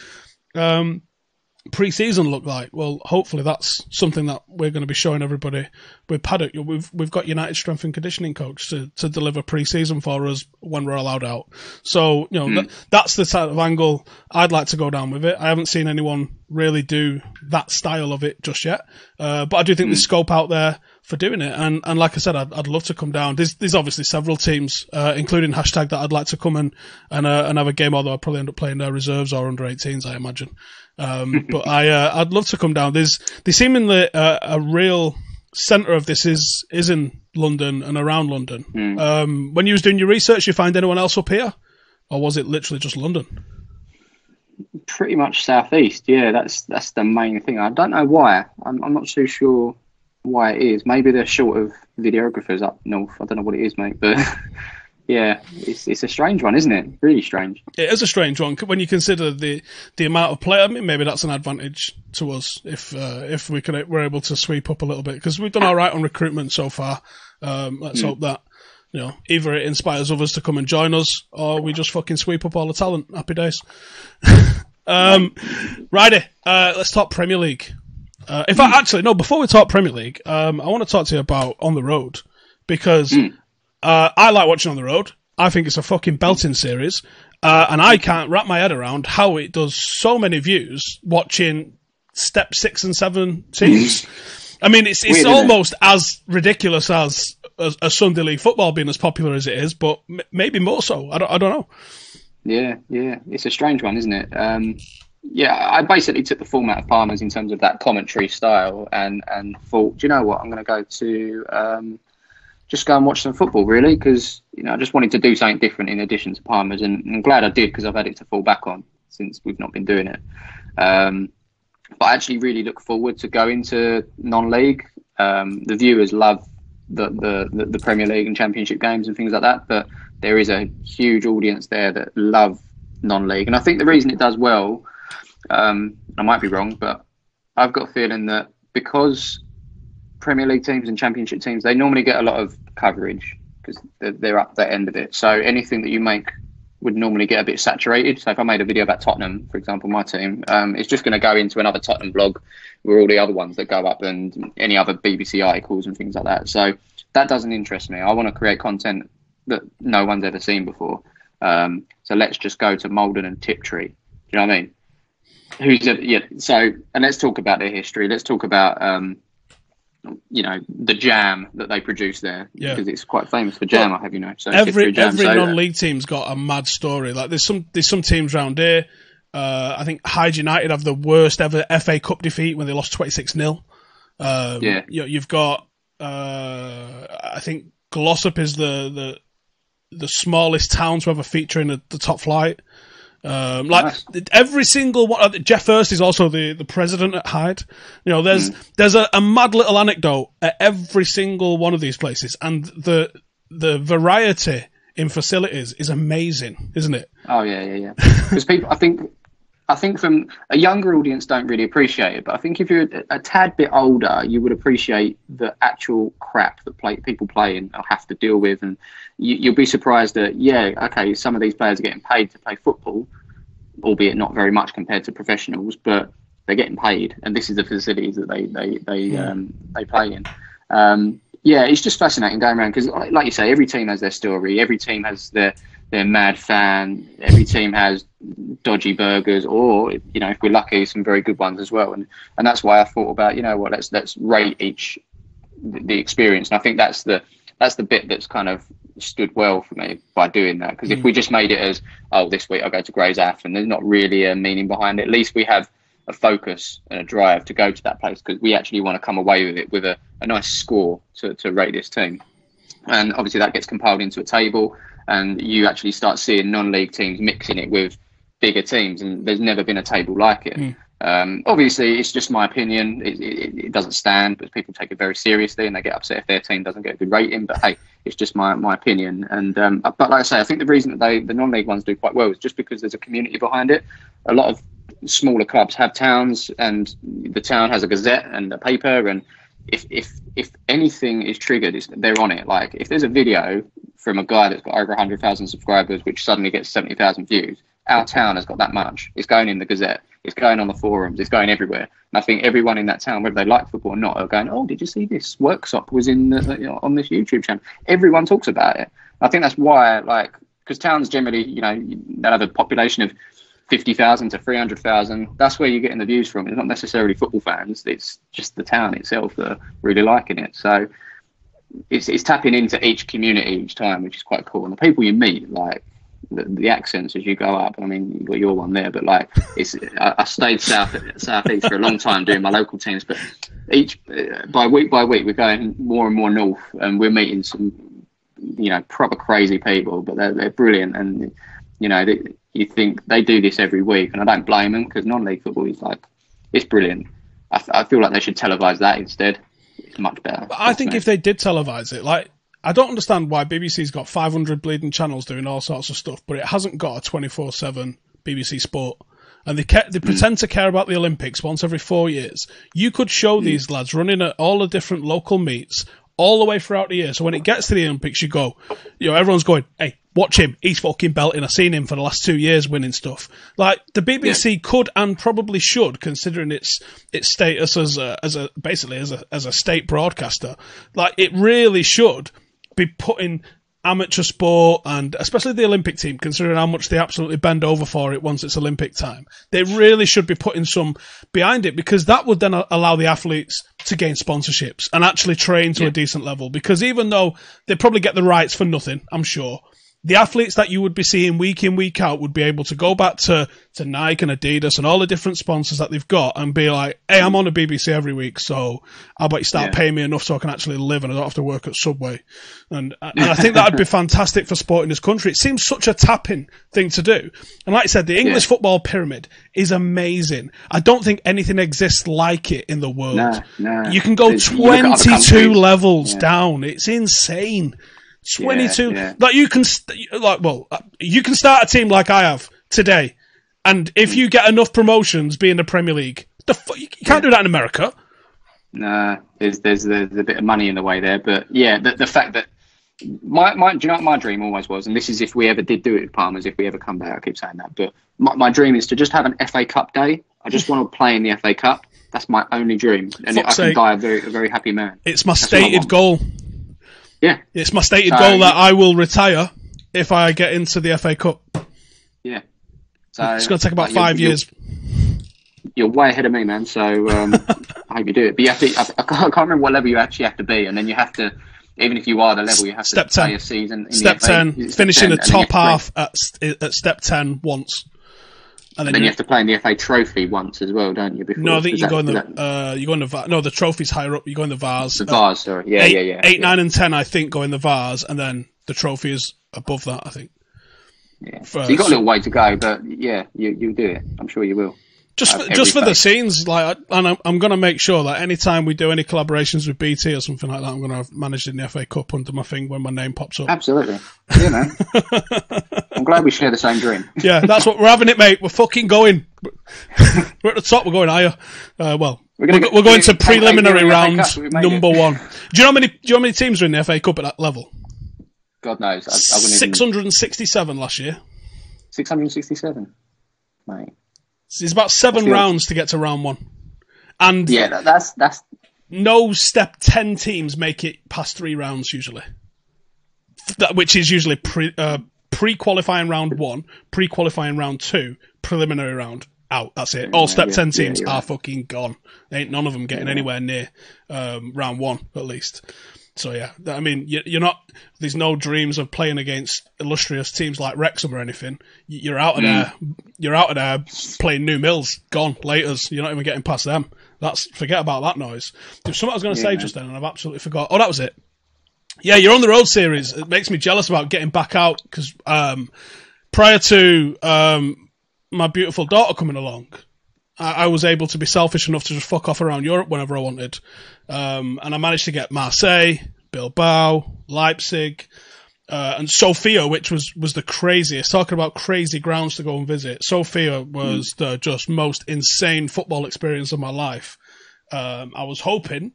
um pre-season look like? Well, hopefully that's something that we're going to be showing everybody with Paddock. We've we've got United strength and conditioning coach to, to deliver pre-season for us when we're allowed out. So, you know, mm. th- that's the type of angle I'd like to go down with it. I haven't seen anyone really do that style of it just yet, uh, but I do think mm. there's scope out there for doing it. And and like I said, I'd, I'd love to come down. There's there's obviously several teams, uh, including Hashtag, that I'd like to come and and, uh, and have a game. Although I'd probably end up playing their reserves or under eighteens, I imagine. Um, but I, uh, I'd love to come down. There's, they seem in the, uh, a real centre of this is, is in London and around London. Mm. Um, when you was doing your research, you find anyone else up here, or was it literally just London? Pretty much southeast. Yeah, that's, that's the main thing. I don't know why. I'm, I'm not too sure why it is. Maybe they're short of videographers up north. I don't know what it is, mate, but yeah, it's it's a strange one, isn't it? Really strange. It is a strange one when you consider the, the amount of play. I mean, maybe that's an advantage to us if uh, if we could we're able to sweep up a little bit, because we've done all right on recruitment so far. Um, let's mm. hope that, you know, either it inspires others to come and join us, or we just fucking sweep up all the talent. Happy days. um, righty, uh, let's talk Premier League. Uh, in fact, actually, no. Before we talk Premier League, um, I want to talk to you about On the Road, because. Mm. Uh, I like watching On the Road. I think it's a fucking belting series. Uh, and I can't wrap my head around how it does so many views watching step six and seven teams. I mean, it's it's Weird, almost it? as ridiculous as a, a Sunday League football being as popular as it is, but m- maybe more so. I don't, I don't know. Yeah, yeah. It's a strange one, isn't it? Um, yeah, I basically took the format of Palmer's in terms of that commentary style and, and thought, do you know what? I'm going to go to... Um, just go and watch some football, really, because, you know, I just wanted to do something different in addition to Palmer's, and I'm glad I did, because I've had it to fall back on since we've not been doing it. Um, but I actually really look forward to going to non-league. Um, the viewers love the, the, the Premier League and Championship games and things like that, but there is a huge audience there that love non-league. And I think the reason it does well, um, I might be wrong, but I've got a feeling that because Premier League teams and Championship teams, they normally get a lot of coverage because they're, they're up that end of it. So anything that you make would normally get a bit saturated. So if I made a video about Tottenham, for example, my team, um, it's just going to go into another Tottenham blog where all the other ones that go up and any other B B C articles and things like that. So that doesn't interest me. I want to create content that no one's ever seen before. Um, so let's just go to Malden and Tiptree. Do you know what I mean? Who's a, yeah. So, and let's talk about their history. Let's talk about, um, you know, the jam that they produce there, yeah. because it's quite famous for jam. Well, I have you know. So every jam, every so, non-league team's got a mad story. Like there's some there's some teams around here. Uh, I think Hyde United have the worst ever F A Cup defeat when they lost twenty-six nil. Um, yeah, you, you've got. Uh, I think Glossop is the the the smallest town to ever feature in the, the top flight. Um, like nice. Every single one, Jeff Hurst is also the, the president at Hyde. You know, there's mm. there's a, a mad little anecdote at every single one of these places, and the the variety in facilities is amazing, isn't it? Oh yeah, yeah, yeah. Because people, I think, I think from a younger audience don't really appreciate it, but I think if you're a, a tad bit older, you would appreciate the actual crap that play, people play and have to deal with, and you, you'll be surprised that yeah, okay, some of these players are getting paid to play football, albeit not very much compared to professionals, but they're getting paid, and this is the facilities that they they they yeah. um, they play in. Um, yeah, it's just fascinating going around because, like you say, every team has their story. Every team has their their mad fan. Every team has dodgy burgers, or you know, if we're lucky, some very good ones as well. And and that's why I thought about, you know what, let's let's rate each the experience. And I think that's the that's the bit that's kind of stood well for me by doing that. Because mm. if we just made it as, oh, this week I go to Grey's Aff, and there's not really a meaning behind it, at least we have a focus and a drive to go to that place, because we actually want to come away with it with a, a nice score to, to rate this team. And obviously that gets compiled into a table, and you actually start seeing non-league teams mixing it with bigger teams, and there's never been a table like it. Mm. Um, obviously, it's just my opinion. It, it, it doesn't stand, but people take it very seriously, and they get upset if their team doesn't get a good rating. But hey, it's just my my opinion. And um, but like I say, I think the reason that they the non-league ones do quite well is just because there's a community behind it. A lot of smaller clubs have towns, and the town has a gazette and a paper, and if if if anything is triggered, it's, they're on it. Like if there's a video from a guy that's got over one hundred thousand subscribers, which suddenly gets seventy thousand views, our town has got that much. It's going in the gazette. It's going on the forums. It's going everywhere. And I think everyone in that town, whether they like football or not, are going, oh, did you see this? Worksop was in the, you know, on this YouTube channel. Everyone talks about it. I think that's why, like, because towns generally, you know, they have a population of fifty thousand to three hundred thousand. That's where you're getting the views from. It's not necessarily football fans. It's just the town itself that are really liking it. So it's, it's tapping into each community each time, which is quite cool. And the people you meet, like, The, the accents as you go up. I mean, you've got your one there, but like, it's. I, I stayed south southeast for a long time doing my local teams, but each uh, by week by week we're going more and more north, and we're meeting some, you know, proper crazy people, but they're they're brilliant, and you know, they, you think they do this every week, and I don't blame them, because non-league football is like, it's brilliant. I, I feel like they should televise that instead. It's much better. But I think if they did televise it, like, I don't understand why B B C's got five hundred bleeding channels doing all sorts of stuff, but it hasn't got a twenty-four seven B B C Sport. And they ca- they mm. pretend to care about the Olympics once every four years. You could show mm. these lads running at all the different local meets all the way throughout the year. So when it gets to the Olympics, you go, you know, everyone's going, hey, watch him. He's fucking belting. I've seen him for the last two years winning stuff. Like, the B B C yeah. could and probably should, considering its its status as a, as a basically as a as a state broadcaster. Like, it really should be putting amateur sport, and especially the Olympic team, considering how much they absolutely bend over for it once it's Olympic time. They really should be putting some behind it, because that would then allow the athletes to gain sponsorships and actually train to yeah. a decent level. Because even though they probably get the rights for nothing, I'm sure, the athletes that you would be seeing week in, week out would be able to go back to, to Nike and Adidas and all the different sponsors that they've got and be like, hey, I'm on the B B C every week, so how about you start yeah. paying me enough so I can actually live and I don't have to work at Subway. And, and I think that would be fantastic for sport in this country. It seems such a tapping thing to do. And like I said, the English yeah. football pyramid is amazing. I don't think anything exists like it in the world. No, no. You can go twenty-two levels yeah. down. It's insane. twenty-two, yeah, yeah. like you can, st- like, well, you can start a team like I have today, and if you get enough promotions, be in the Premier League. The f- you can't yeah. do that in America. Nah, there's, there's there's a bit of money in the way there, but yeah, the, the fact that my, my, do you know what my dream always was? And this is if we ever did do it with Palmers, if we ever come back, I keep saying that. But my, my dream is to just have an F A Cup day. I just want to play in the F A Cup. That's my only dream. And it, I can sake. die a very, a very happy man. It's my That's what I stated want. goal. Yeah. It's my stated So- goal that I will retire if I get into the F A Cup. Yeah. So It's going to take about like, you're- five you're- years. You're way ahead of me, man. So um, I hope you do it. But you have to. I, I can't remember what level you actually have to be, and then you have to. Even if you are the level, you have Step to play ten. a season. In Step the F A. ten, It's finishing the ten, and then you top have to play- half at, st- at step ten once. And then, Then you, you have to play in the F A Trophy once as well, don't you? Before, no, I think Is you that- go in is the that- uh, you go in the va- no the trophy's higher up. You go in the vase. the Uh, Vase. Sorry, yeah, eight, yeah, yeah. eight, yeah. nine, and ten, I think, go in the vase, and then the trophy is above that. I think. Yeah. For- So you got a little way to go, but yeah, you you do it. I'm sure you will. Just, Uh, for, just for every the scenes, like, and I'm, I'm going to make sure that anytime we do any collaborations with B T or something like that, I'm going to have managed in the F A Cup under my thing when my name pops up. Absolutely. Yeah, man. I'm glad we share the same dream. Yeah, that's what we're having it, mate. We're fucking going. We're at the top. We're going higher. Uh, well, we're, We're gonna go- get- we're going to we're gonna- preliminary we're gonna round make it. We made it. number one. Do you know how many? Do you know how many teams are in the F A Cup at that level? God knows. I, I wouldn't Six even... hundred and sixty-seven last year. six hundred sixty-seven. Mate. It's about seven That's good. rounds to get to round one, and Yeah, that, that's that's no step ten teams make it past three rounds usually. That which is usually pre uh, pre qualifying round one, pre qualifying round two, preliminary round out. That's it. All step yeah, ten yeah, teams you're are right. fucking gone. Ain't none of them getting anywhere near um, round one at least. So yeah, I mean, you- you're not. There's no dreams of playing against illustrious teams like Wrexham or anything. You- You're out of there. You're out of there playing New Mills. Gone. Laters. You're not even getting past them. That's forget about that noise. There's something I was going to Yeah, say man. just then, and I've absolutely forgot. Oh, that was it. Yeah, you're on the road series. It makes me jealous about getting back out because um, prior to um, my beautiful daughter coming along, I, I was able to be selfish enough to just fuck off around Europe whenever I wanted. Um, and I managed to get Marseille, Bilbao, Leipzig, uh, and Sofia, which was, was the craziest. Talking about crazy grounds to go and visit. Sofia was the just most insane football experience of my life. Um, I was hoping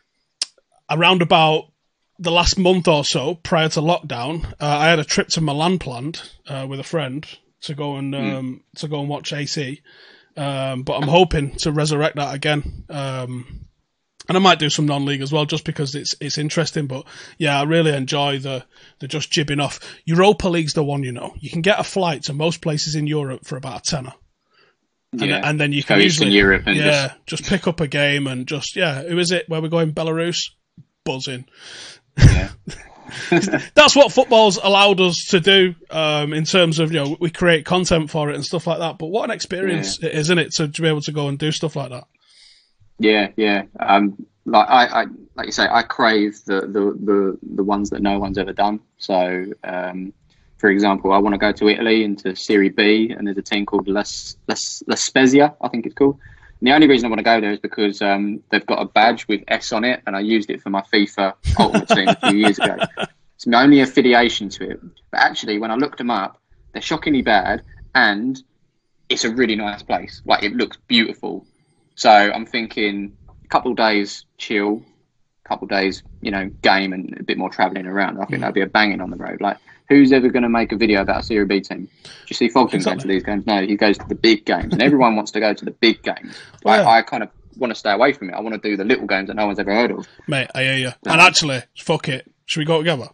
around about the last month or so prior to lockdown, uh, I had a trip to Milan planned uh, with a friend to go and um, to go and watch A C. Um, but I'm hoping to resurrect that again. Um, and I might do some non-league as well, just because it's it's interesting. But yeah, I really enjoy the the just jibbing off. Europa League's the one, you know. You can get a flight to most places in Europe for about a tenner. And, yeah. and then you Go can Eastern usually, Europe and yeah, just... just pick up a game and just, yeah, who is it? Where we're going? Belarus? Buzzing. Yeah. That's what football's allowed us to do, um, in terms of, you know, we create content for it and stuff like that. But what an experience it is, isn't it, to, to be able to go and do stuff like that? Yeah, yeah. Um, like I, I, like you say, I crave the, the, the, the ones that no one's ever done. So, um, for example, I want to go to Italy into Serie B, and there's a team called Les, Les, La Spezia, I think it's called. And the only reason I want to go there is because um, they've got a badge with S on it, and I used it for my FIFA Ultimate Team a few years ago. It's my only affiliation to it. But actually, when I looked them up, they're shockingly bad, and it's a really nice place. Like, it looks beautiful. So I'm thinking a couple of days chill, a couple of days, you know, game and a bit more travelling around. I think that'd be a banging on the road. Like, who's ever going to make a video about a Serie B team? Do you see Fogden Exactly. going to these games? No, he goes to the big games, and everyone wants to go to the big games. Well, yeah. I, I kind of want to stay away from it. I want to do the little games that no one's ever heard of. Mate, I hear you. And actually, fuck it. Should we go together?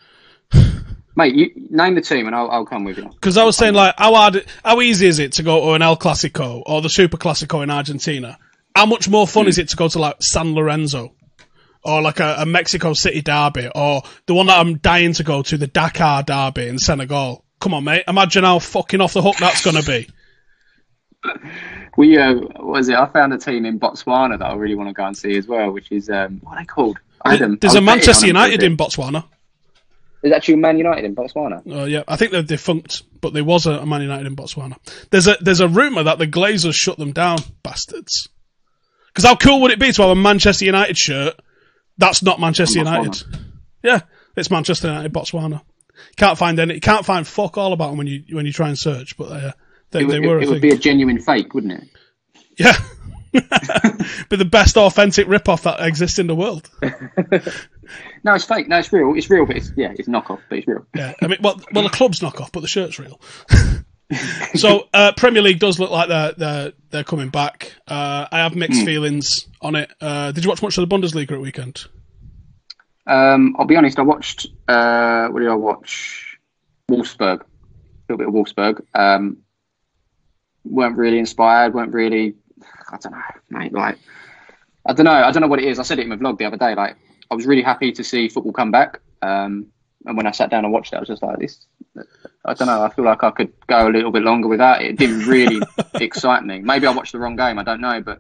Mate, you name the team and I'll, I'll come with you. Because I was saying, like, how hard, how easy is it to go to an El Clasico or the Super Clasico in Argentina? How much more fun Mm. is it to go to, like, San Lorenzo? Or, like, a, a Mexico City derby? Or the one that I'm dying to go to, the Dakar derby in Senegal? Come on, mate. Imagine how fucking off the hook that's going to be. We, uh, what was it? I found a team in Botswana that I really want to go and see as well, which is, um, what are they called? I had them- There's I a was betting Manchester on them for a United bit. in Botswana. There's actually Man United in Botswana. Uh, yeah, I think they're defunct, but there was a, a Man United in Botswana. There's a there's a rumour that the Glazers shut them down, bastards. Because how cool would it be to have a Manchester United shirt that's not Manchester From Botswana. United? Yeah, it's Manchester United, Botswana. Can't find any. Can't find fuck all about them when you when you try and search, but uh, they, It, would- they it, were. it a would thing. be a genuine fake, wouldn't it? Yeah, be the best authentic rip-off that exists in the world. No, it's fake. No, it's real. It's real, but it's yeah, it's knockoff, but it's real. Yeah, I mean, well, well, the club's knockoff, but the shirt's real. So uh, Premier League does look like they're they're they're coming back. Uh, I have mixed mm. feelings on it. Uh, did you watch much of the Bundesliga at weekend? Um, I'll be honest. I watched. Uh, what did I watch? Wolfsburg. A little bit of Wolfsburg. Um, weren't really inspired. weren't really. I don't know, mate. Like, I don't know. I don't know what it is. I said it in my vlog the other day. Like, I was really happy to see football come back. Um, and when I sat down and watched it, I was just like, this. I don't know. I feel like I could go a little bit longer without it. It didn't really excite me. Maybe I watched the wrong game. I don't know, but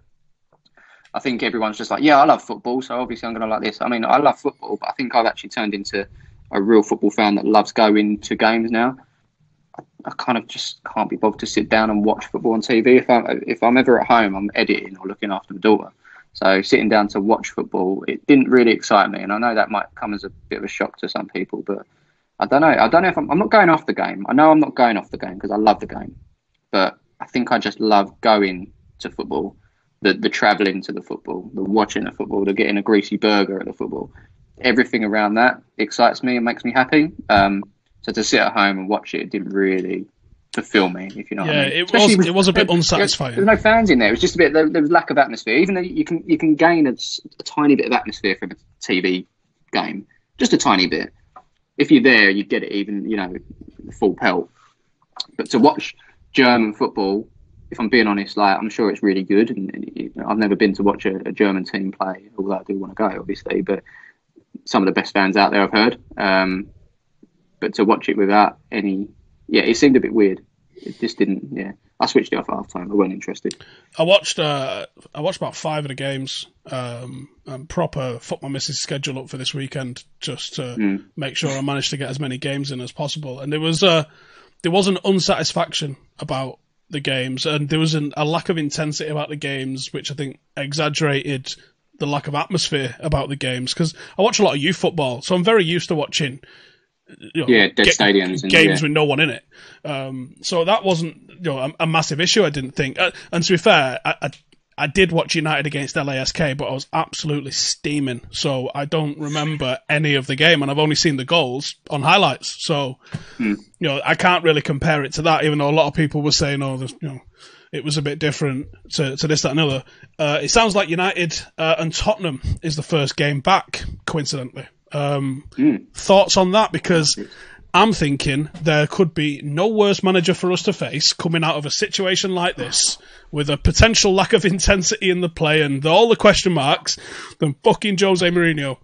I think everyone's just like, yeah, I love football, so obviously I'm going to like this. I mean, I love football, but I think I've actually turned into a real football fan that loves going to games now. I, I kind of just can't be bothered to sit down and watch football on T V. If I'm if I'm ever at home, I'm editing or looking after my daughter. So sitting down to watch football, it didn't really excite me, and I know that might come as a bit of a shock to some people, but. I don't know. I don't know if I'm, I'm not going off the game. I know I'm not going off the game because I love the game, but I think I just love going to football, the the travelling to the football, the watching the football, the getting a greasy burger at the football. Everything around that excites me and makes me happy. Um, so to sit at home and watch it, it didn't really fulfill me, if you know yeah, what I mean. it Especially was. With, it was a bit unsatisfying. There was no fans in there. It was just a bit. There, there was lack of atmosphere. Even though you can you can gain a, a tiny bit of atmosphere from a T V game, just a tiny bit. If you're there, you get it even, you know, full pelt. But to watch German football, if I'm being honest, like I'm sure it's really good. And, and you know, I've never been to watch a, a German team play, although I do want to go, obviously. But some of the best fans out there I've heard. Um, but to watch it without any, yeah, it seemed a bit weird. It just didn't, yeah. I switched it off at half time. I wasn't interested. I watched uh, I watched about five of the games. Um, and proper fuck my missus schedule up for this weekend just to mm. make sure I managed to get as many games in as possible. And there was uh, there was an unsatisfaction about the games, and there was an, a lack of intensity about the games, which I think exaggerated the lack of atmosphere about the games. Because I watch a lot of youth football, so I'm very used to watching. You know, yeah, dead get, stadiums and games yeah. with no one in it. Um, so that wasn't you know a, a massive issue. I didn't think. Uh, and to be fair, I, I I did watch United against L A S K, but I was absolutely steaming. So I don't remember any of the game, and I've only seen the goals on highlights. So hmm. you know I can't really compare it to that. Even though a lot of people were saying, "Oh, there's, you know." It was a bit different to, to this, that, and other. Uh, it sounds like United uh, and Tottenham is the first game back, coincidentally. Um, mm. Thoughts on that? Because I'm thinking there could be no worse manager for us to face coming out of a situation like this with a potential lack of intensity in the play and all the question marks than fucking Jose Mourinho.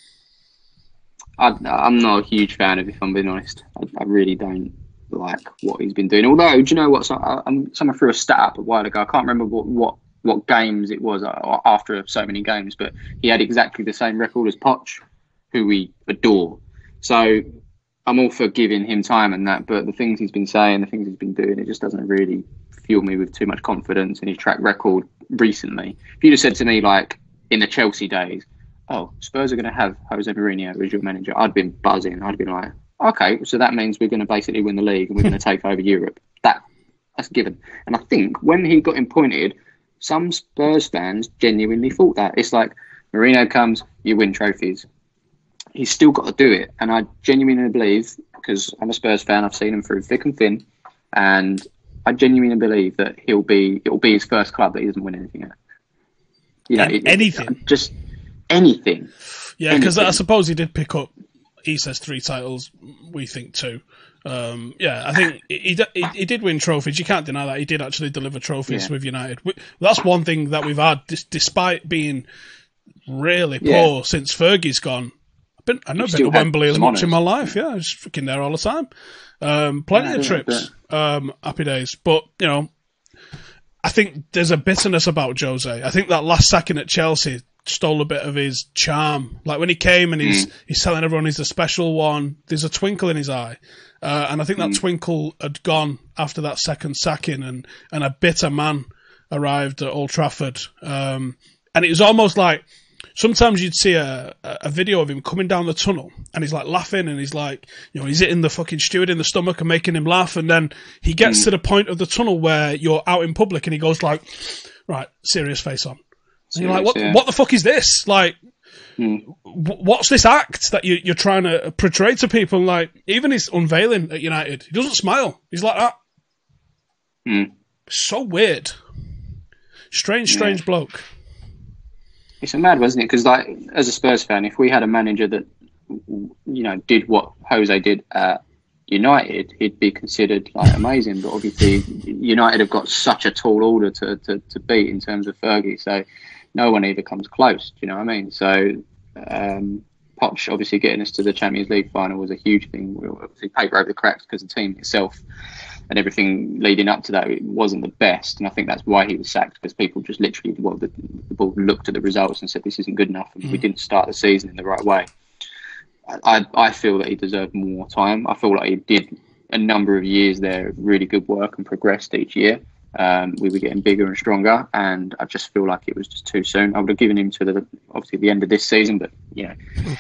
I, I'm not a huge fan of it, if I'm being honest. I, I really don't like what he's been doing. Although, do you know what? So, I, someone threw a stat up a while ago. I can't remember what, what, what games it was after so many games, but he had exactly the same record as Poch, who we adore. So I'm all for giving him time and that, but the things he's been saying, the things he's been doing, it just doesn't really fuel me with too much confidence in his track record recently. If you'd have said to me, like, in the Chelsea days, oh, Spurs are going to have Jose Mourinho as your manager, I'd been buzzing. I'd been like, okay, so that means we're going to basically win the league and we're going to take over Europe. That That's given. And I think when he got appointed, some Spurs fans genuinely thought that. It's like, Mourinho comes, you win trophies. He's still got to do it. And I genuinely believe, because I'm a Spurs fan, I've seen him through thick and thin, and I genuinely believe that he'll be, it'll be his first club that he doesn't win anything at. You know, Any, it, anything. It, just anything. Yeah, because I suppose he did pick up, he says three titles, we think two. Um, yeah, I think he, he he did win trophies. You can't deny that. He did actually deliver trophies yeah. with United. We, that's one thing that we've had, dis- despite being really poor yeah. since Fergie's gone. I've, been, I've never been to Wembley as much honours. in my life. Yeah, I was freaking there all the time. Um, plenty yeah, of trips. Um, happy days. But, you know, I think there's a bitterness about Jose. I think that last second at Chelsea stole a bit of his charm. Like when he came and he's mm. he's telling everyone he's the special one, there's a twinkle in his eye. Uh, and I think that mm. twinkle had gone after that second sacking, and, and a bitter man arrived at Old Trafford. Um, and it was almost like sometimes you'd see a, a video of him coming down the tunnel and he's like laughing and he's like, you know, he's hitting the fucking steward in the stomach and making him laugh. And then he gets mm. to the point of the tunnel where you're out in public and he goes like, right, serious face on. And you're like, what, yeah. what the fuck is this? Like, Mm. What's this act that you, you're trying to portray to people? Like, even his unveiling at United, he doesn't smile. He's like that. Mm. So weird. Strange, strange yeah. bloke. It's a mad one, isn't it? Because, like, as a Spurs fan, if we had a manager that, you know, did what Jose did at United, he'd be considered like amazing. But obviously, United have got such a tall order to, to, to beat in terms of Fergie, so no one either comes close. Do you know what I mean? So, um, Poch obviously getting us to the Champions League final was a huge thing. We obviously paper over the cracks because the team itself and everything leading up to that, it wasn't the best. And I think that's why he was sacked, because people just literally, well, the, the board looked at the results and said, this isn't good enough. And mm. we didn't start the season in the right way. I, I feel that he deserved more time. I feel like he did a number of years there of really good work and progressed each year. Um, we were getting bigger and stronger, and I just feel like it was just too soon. I would have given him to the obviously the end of this season, but you know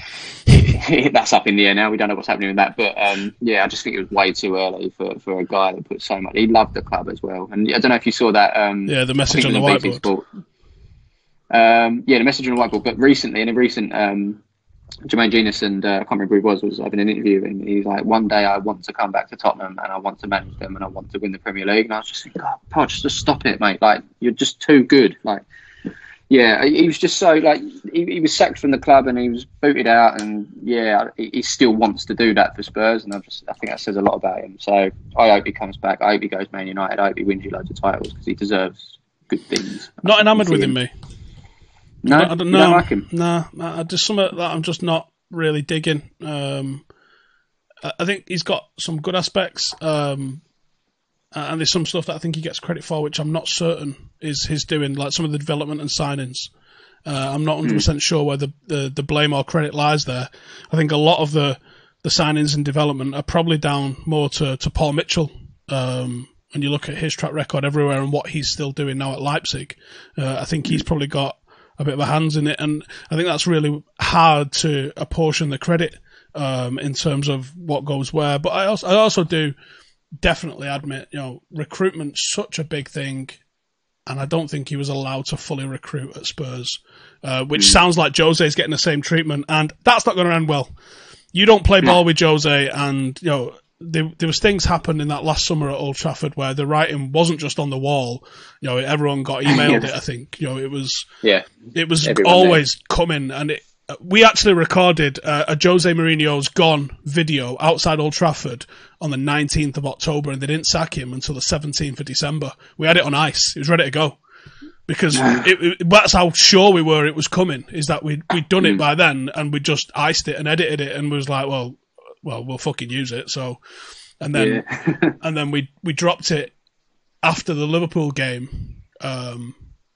that's up in the air now. We don't know what's happening with that, but um, yeah, I just think it was way too early for, for a guy that put so much. He loved the club as well, and I don't know if you saw that. Um, yeah, the message on the whiteboard. Um, yeah, the message on the whiteboard. But recently, in a recent. Um, Jermaine Genius and uh, I can't remember who he was, was having an interview, and he's like, one day I want to come back to Tottenham and I want to manage them and I want to win the Premier League. And I was just thinking, oh, Podge, just stop it, mate. Like, you're just too good. Like, yeah, he was just so, like, he, he was sacked from the club and he was booted out, and yeah, he, he still wants to do that for Spurs, and I just, I think that says a lot about him. So I hope he comes back. I hope he goes Man United. I hope he wins you loads of titles, because he deserves good things. Not enamoured with him, me. No, I don't you know. don't like him? Nah, I just some of that I'm just not really digging. Um, I think he's got some good aspects, um, and there's some stuff that I think he gets credit for, which I'm not certain is his doing, like some of the development and signings. Uh, I'm not one hundred percent mm. sure where the, the, the blame or credit lies there. I think a lot of the, the signings and development are probably down more to, to Paul Mitchell. Um, when you look at his track record everywhere and what he's still doing now at Leipzig, uh, I think he's probably got a bit of a hands in it, and I think that's really hard to apportion the credit um, in terms of what goes where. But I also, I also do definitely admit, you know, recruitment's such a big thing, and I don't think he was allowed to fully recruit at Spurs, uh, which mm. sounds like Jose's getting the same treatment, and that's not going to end well. You don't play ball with Jose, and you know. There, there was things happened in that last summer at Old Trafford where the writing wasn't just on the wall. You know, everyone got emailed it. I think you know it was. Yeah, it was always did. coming, and it, we actually recorded uh, a Jose Mourinho's Gone video outside Old Trafford on the nineteenth of October, and they didn't sack him until the seventeenth of December. We had it on ice; it was ready to go because it, it, that's how sure we were it was coming. Is that we we'd done it by then, and we just iced it and edited it, and was like, well. Well, we'll fucking use it. So, and then, yeah. and then we we dropped it after the Liverpool game, um,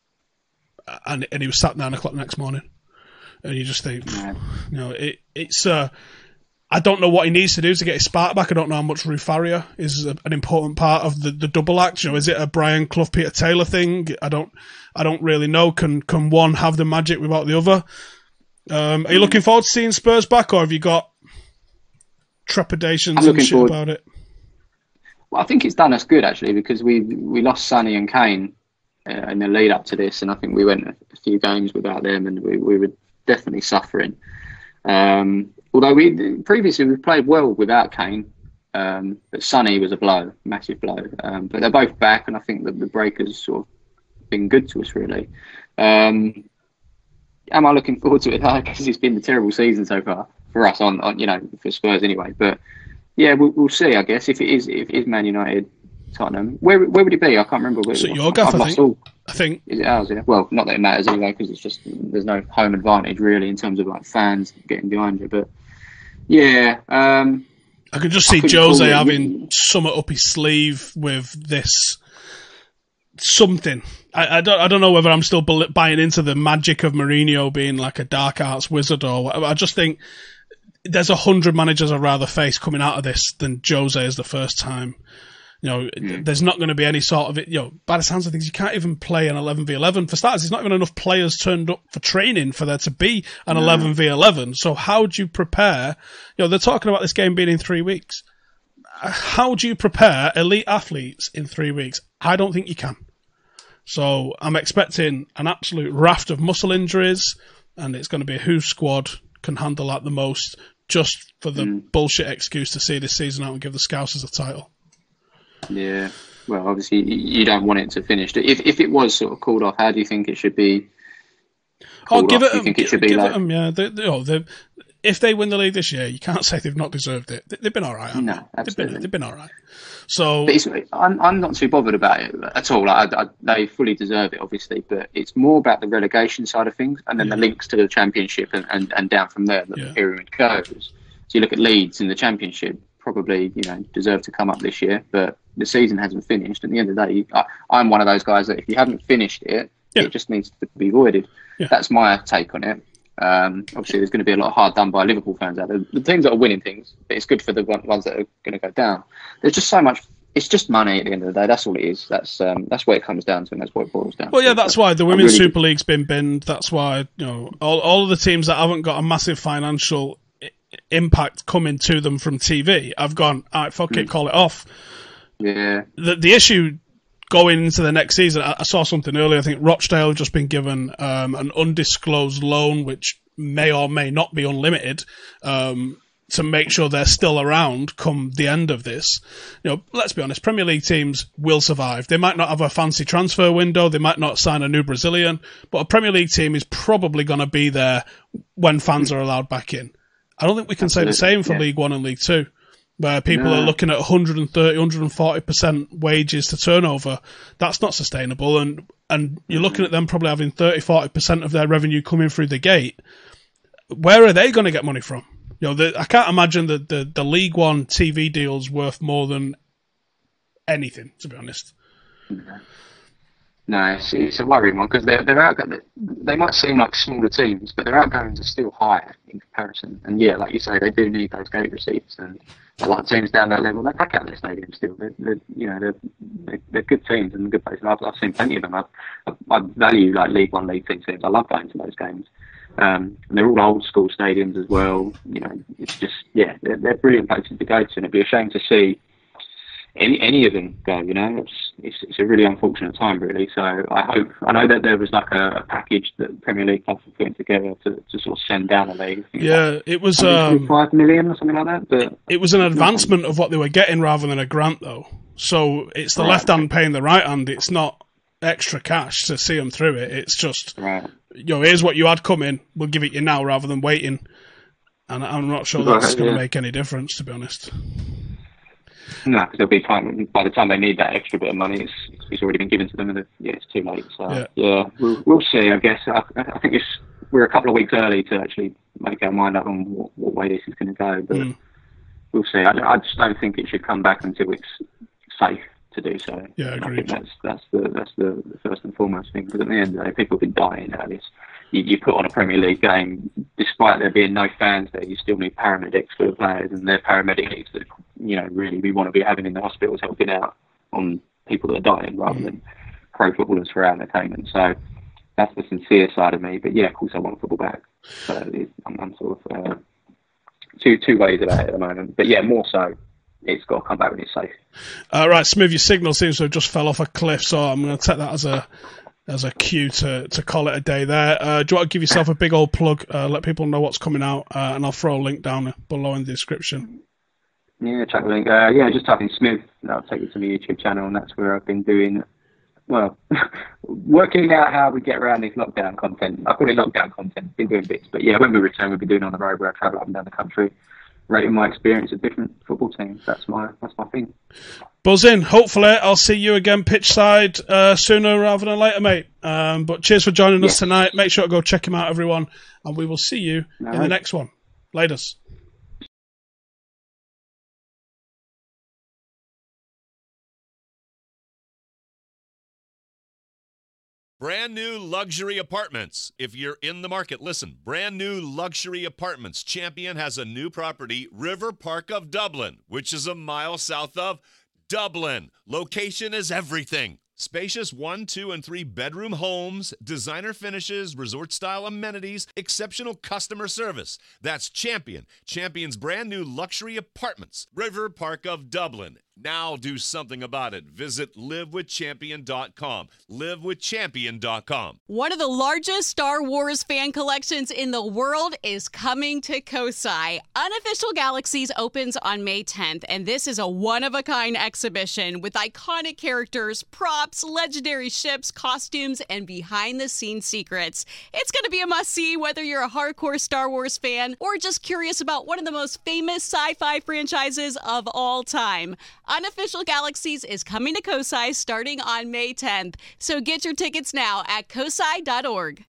and and he was sat nine o'clock the next morning, and you just think, yeah. you know, it it's uh, I don't know what he needs to do to get his spark back. I don't know how much Rui Faria is a, an important part of the, the double act. You know, is it a Brian Clough Peter Taylor thing? I don't I don't really know. Can can one have the magic without the other? Um, are you looking forward to seeing Spurs back, or have you got trepidations and shit forward. about it? Well, I think it's done us good actually, because we we lost Sonny and Kane uh, in the lead up to this, and I think we went a few games without them, and we, we were definitely suffering. Um, although we previously we played well without Kane, um, but Sonny was a blow, massive blow. Um, but they're both back, and I think that the break has sort of been good to us really. Um, am I looking forward to it? Because it's been a terrible season so far. For us, on, on you know, for Spurs anyway. But yeah, we'll, we'll see. I guess if it is, if it is Man United, Tottenham, where where would it be? I can't remember. Where, so your gaff, I think. All. I think. Is it ours? Yeah. Well, not that it matters anyway, because it's just there's no home advantage really in terms of like fans getting behind you. But yeah, um, I could just see Jose having something up his sleeve with this. Something. I, I don't. I don't know whether I'm still buying into the magic of Mourinho being like a dark arts wizard or whatever. I just think there's a hundred managers I'd rather face coming out of this than Jose is the first time. You know, mm. there's not going to be any sort of it. You know, by the sounds of things, you can't even play an eleven v eleven for starters. There's not even enough players turned up for training for there to be an no. eleven v eleven. So how do you prepare? You know, they're talking about this game being in three weeks. How do you prepare elite athletes in three weeks? I don't think you can. So I'm expecting an absolute raft of muscle injuries, and it's going to be whose squad can handle that the most, just for the mm. bullshit excuse to see this season out and give the Scousers a title. Yeah, well, obviously you don't want it to finish. If if it was sort of called off, how do you think it should be? Oh, give off? it. Do you think it should be give like... it them, yeah. They, they, oh, they, if they win the league this year, you can't say they've not deserved it. They, they've been all right. Haven't no, they? absolutely. They've been, they've been all right. So, but it's, I'm I'm not too bothered about it at all. Like, I, I, they fully deserve it, obviously, but it's more about the relegation side of things, and then yeah. the links to the Championship, and, and, and down from there, the yeah. pyramid goes. So you look at Leeds in the Championship, probably you know deserve to come up this year, but the season hasn't finished. At the end of the day, I, I'm one of those guys that if you haven't finished it, yeah. it just needs to be voided. Yeah. That's my take on it. Um, obviously, there's going to be a lot of hard done by Liverpool fans out there. The teams that are winning things, but it's good for the ones that are going to go down. There's just so much. It's just money at the end of the day. That's all it is. That's um, that's what it comes down to, and that's what it boils down well, to. Well, yeah, that's why the Women's really Super League's been binned. That's why you know all all of the teams that haven't got a massive financial I- impact coming to them from T V. I've gone, all right, fuck mm. it, call it off. Yeah. The the issue. Going into the next season, I saw something earlier. I think Rochdale have just been given um, an undisclosed loan, which may or may not be unlimited, um, to make sure they're still around come the end of this. You know, let's be honest, Premier League teams will survive. They might not have a fancy transfer window, they might not sign a new Brazilian, but a Premier League team is probably going to be there when fans are allowed back in. I don't think we can Absolutely. say the same for yeah. League One and League Two. Where people no. are looking at one hundred thirty, one hundred forty percent wages to turnover. That's not sustainable. And and you're looking at them probably having thirty, forty percent of their revenue coming through the gate. Where are they going to get money from? You know, the, I can't imagine that the, the League One T V deal's worth more than anything, to be honest. No, it's, it's a worrying one because they're, they're out, they might seem like smaller teams, but their outgoings are still higher in comparison. And yeah, like you say, they do need those gate receipts, and a lot of teams down that level, they pack out their stadium still. They're, they're, you know, they're, they're, they're good teams and good places. I've, I've seen plenty of them. I, I, I value like League One, League Two teams. I love going to those games. Um, and they're all old school stadiums as well. You know, it's just, yeah, they're, they're brilliant places to go to, and it'd be a shame to see any any of them go. You know, it's, it's it's a really unfortunate time, really. So I hope, I know that there was like a, a package that Premier League clubs were putting together to, to sort of send down a league. Yeah, like it was um, five million or something like that. But it was an advancement of what they were getting rather than a grant, though. So it's the right. left hand paying the right hand. It's not extra cash to see them through it. It's just, right. you know, here's what you had coming. We'll give it you now rather than waiting. And I'm not sure that's right, going to yeah. make any difference, to be honest. No, because there'll be time by the time they need that extra bit of money, it's it's already been given to them, and yeah, it's too late. So yeah, yeah we'll, we'll see. I guess I, I think it's we're a couple of weeks early to actually make our mind up on what, what way this is going to go, but mm. we'll see. I, I just don't think it should come back until it's safe to do so. Yeah, agreed. I think that's that's the that's the, the first and foremost thing. Because at the end of the day, people have been dying out of this. You, you put on a Premier League game, despite there being no fans there, you still need paramedics for the players, and they're paramedics that, you know, really we want to be having in the hospitals helping out on people that are dying rather mm. than pro footballers for our entertainment. So that's the sincere side of me. But yeah, of course I want football back. So it's, I'm, I'm sort of uh, two two ways about it at the moment. But yeah, more so, it's got to come back when it's safe. Uh, right, Smooth, your signal seems to have just fell off a cliff, so I'm going to take that as a as a cue to, to call it a day there. Uh, do you want to give yourself a big old plug, uh, let people know what's coming out, uh, and I'll throw a link down below in the description. Yeah, check the link. Uh, yeah, just type in Smith, that'll take you to my YouTube channel, and that's where I've been doing, well, working out how we get around this lockdown content. I call it lockdown content, been doing bits, but yeah, when we return, we'll be doing on the road where I travel up and down the country, rating my experience at different football teams. That's my that's my thing. Buzz in. Hopefully, I'll see you again pitch side uh, sooner rather than later, mate. Um, but cheers for joining us yes. tonight. Make sure to go check him out, everyone, and we will see you All in right. the next one. Laters. Brand new luxury apartments. If you're in the market, listen. Brand new luxury apartments. Champion has a new property, River Park of Dublin, which is a mile south of Dublin. Location is everything. Spacious one, two, and three bedroom homes, designer finishes, resort-style amenities, exceptional customer service. That's Champion. Champion's brand new luxury apartments, River Park of Dublin. Now do something about it. Visit live with champion dot com. live with champion dot com. One of the largest Star Wars fan collections in the world is coming to Kosai. Unofficial Galaxies opens on May tenth, and this is a one-of-a-kind exhibition with iconic characters, props, legendary ships, costumes, and behind-the-scenes secrets. It's going to be a must-see whether you're a hardcore Star Wars fan or just curious about one of the most famous sci-fi franchises of all time. Unofficial Galaxies is coming to Kosai starting on May tenth, so get your tickets now at kosai dot org.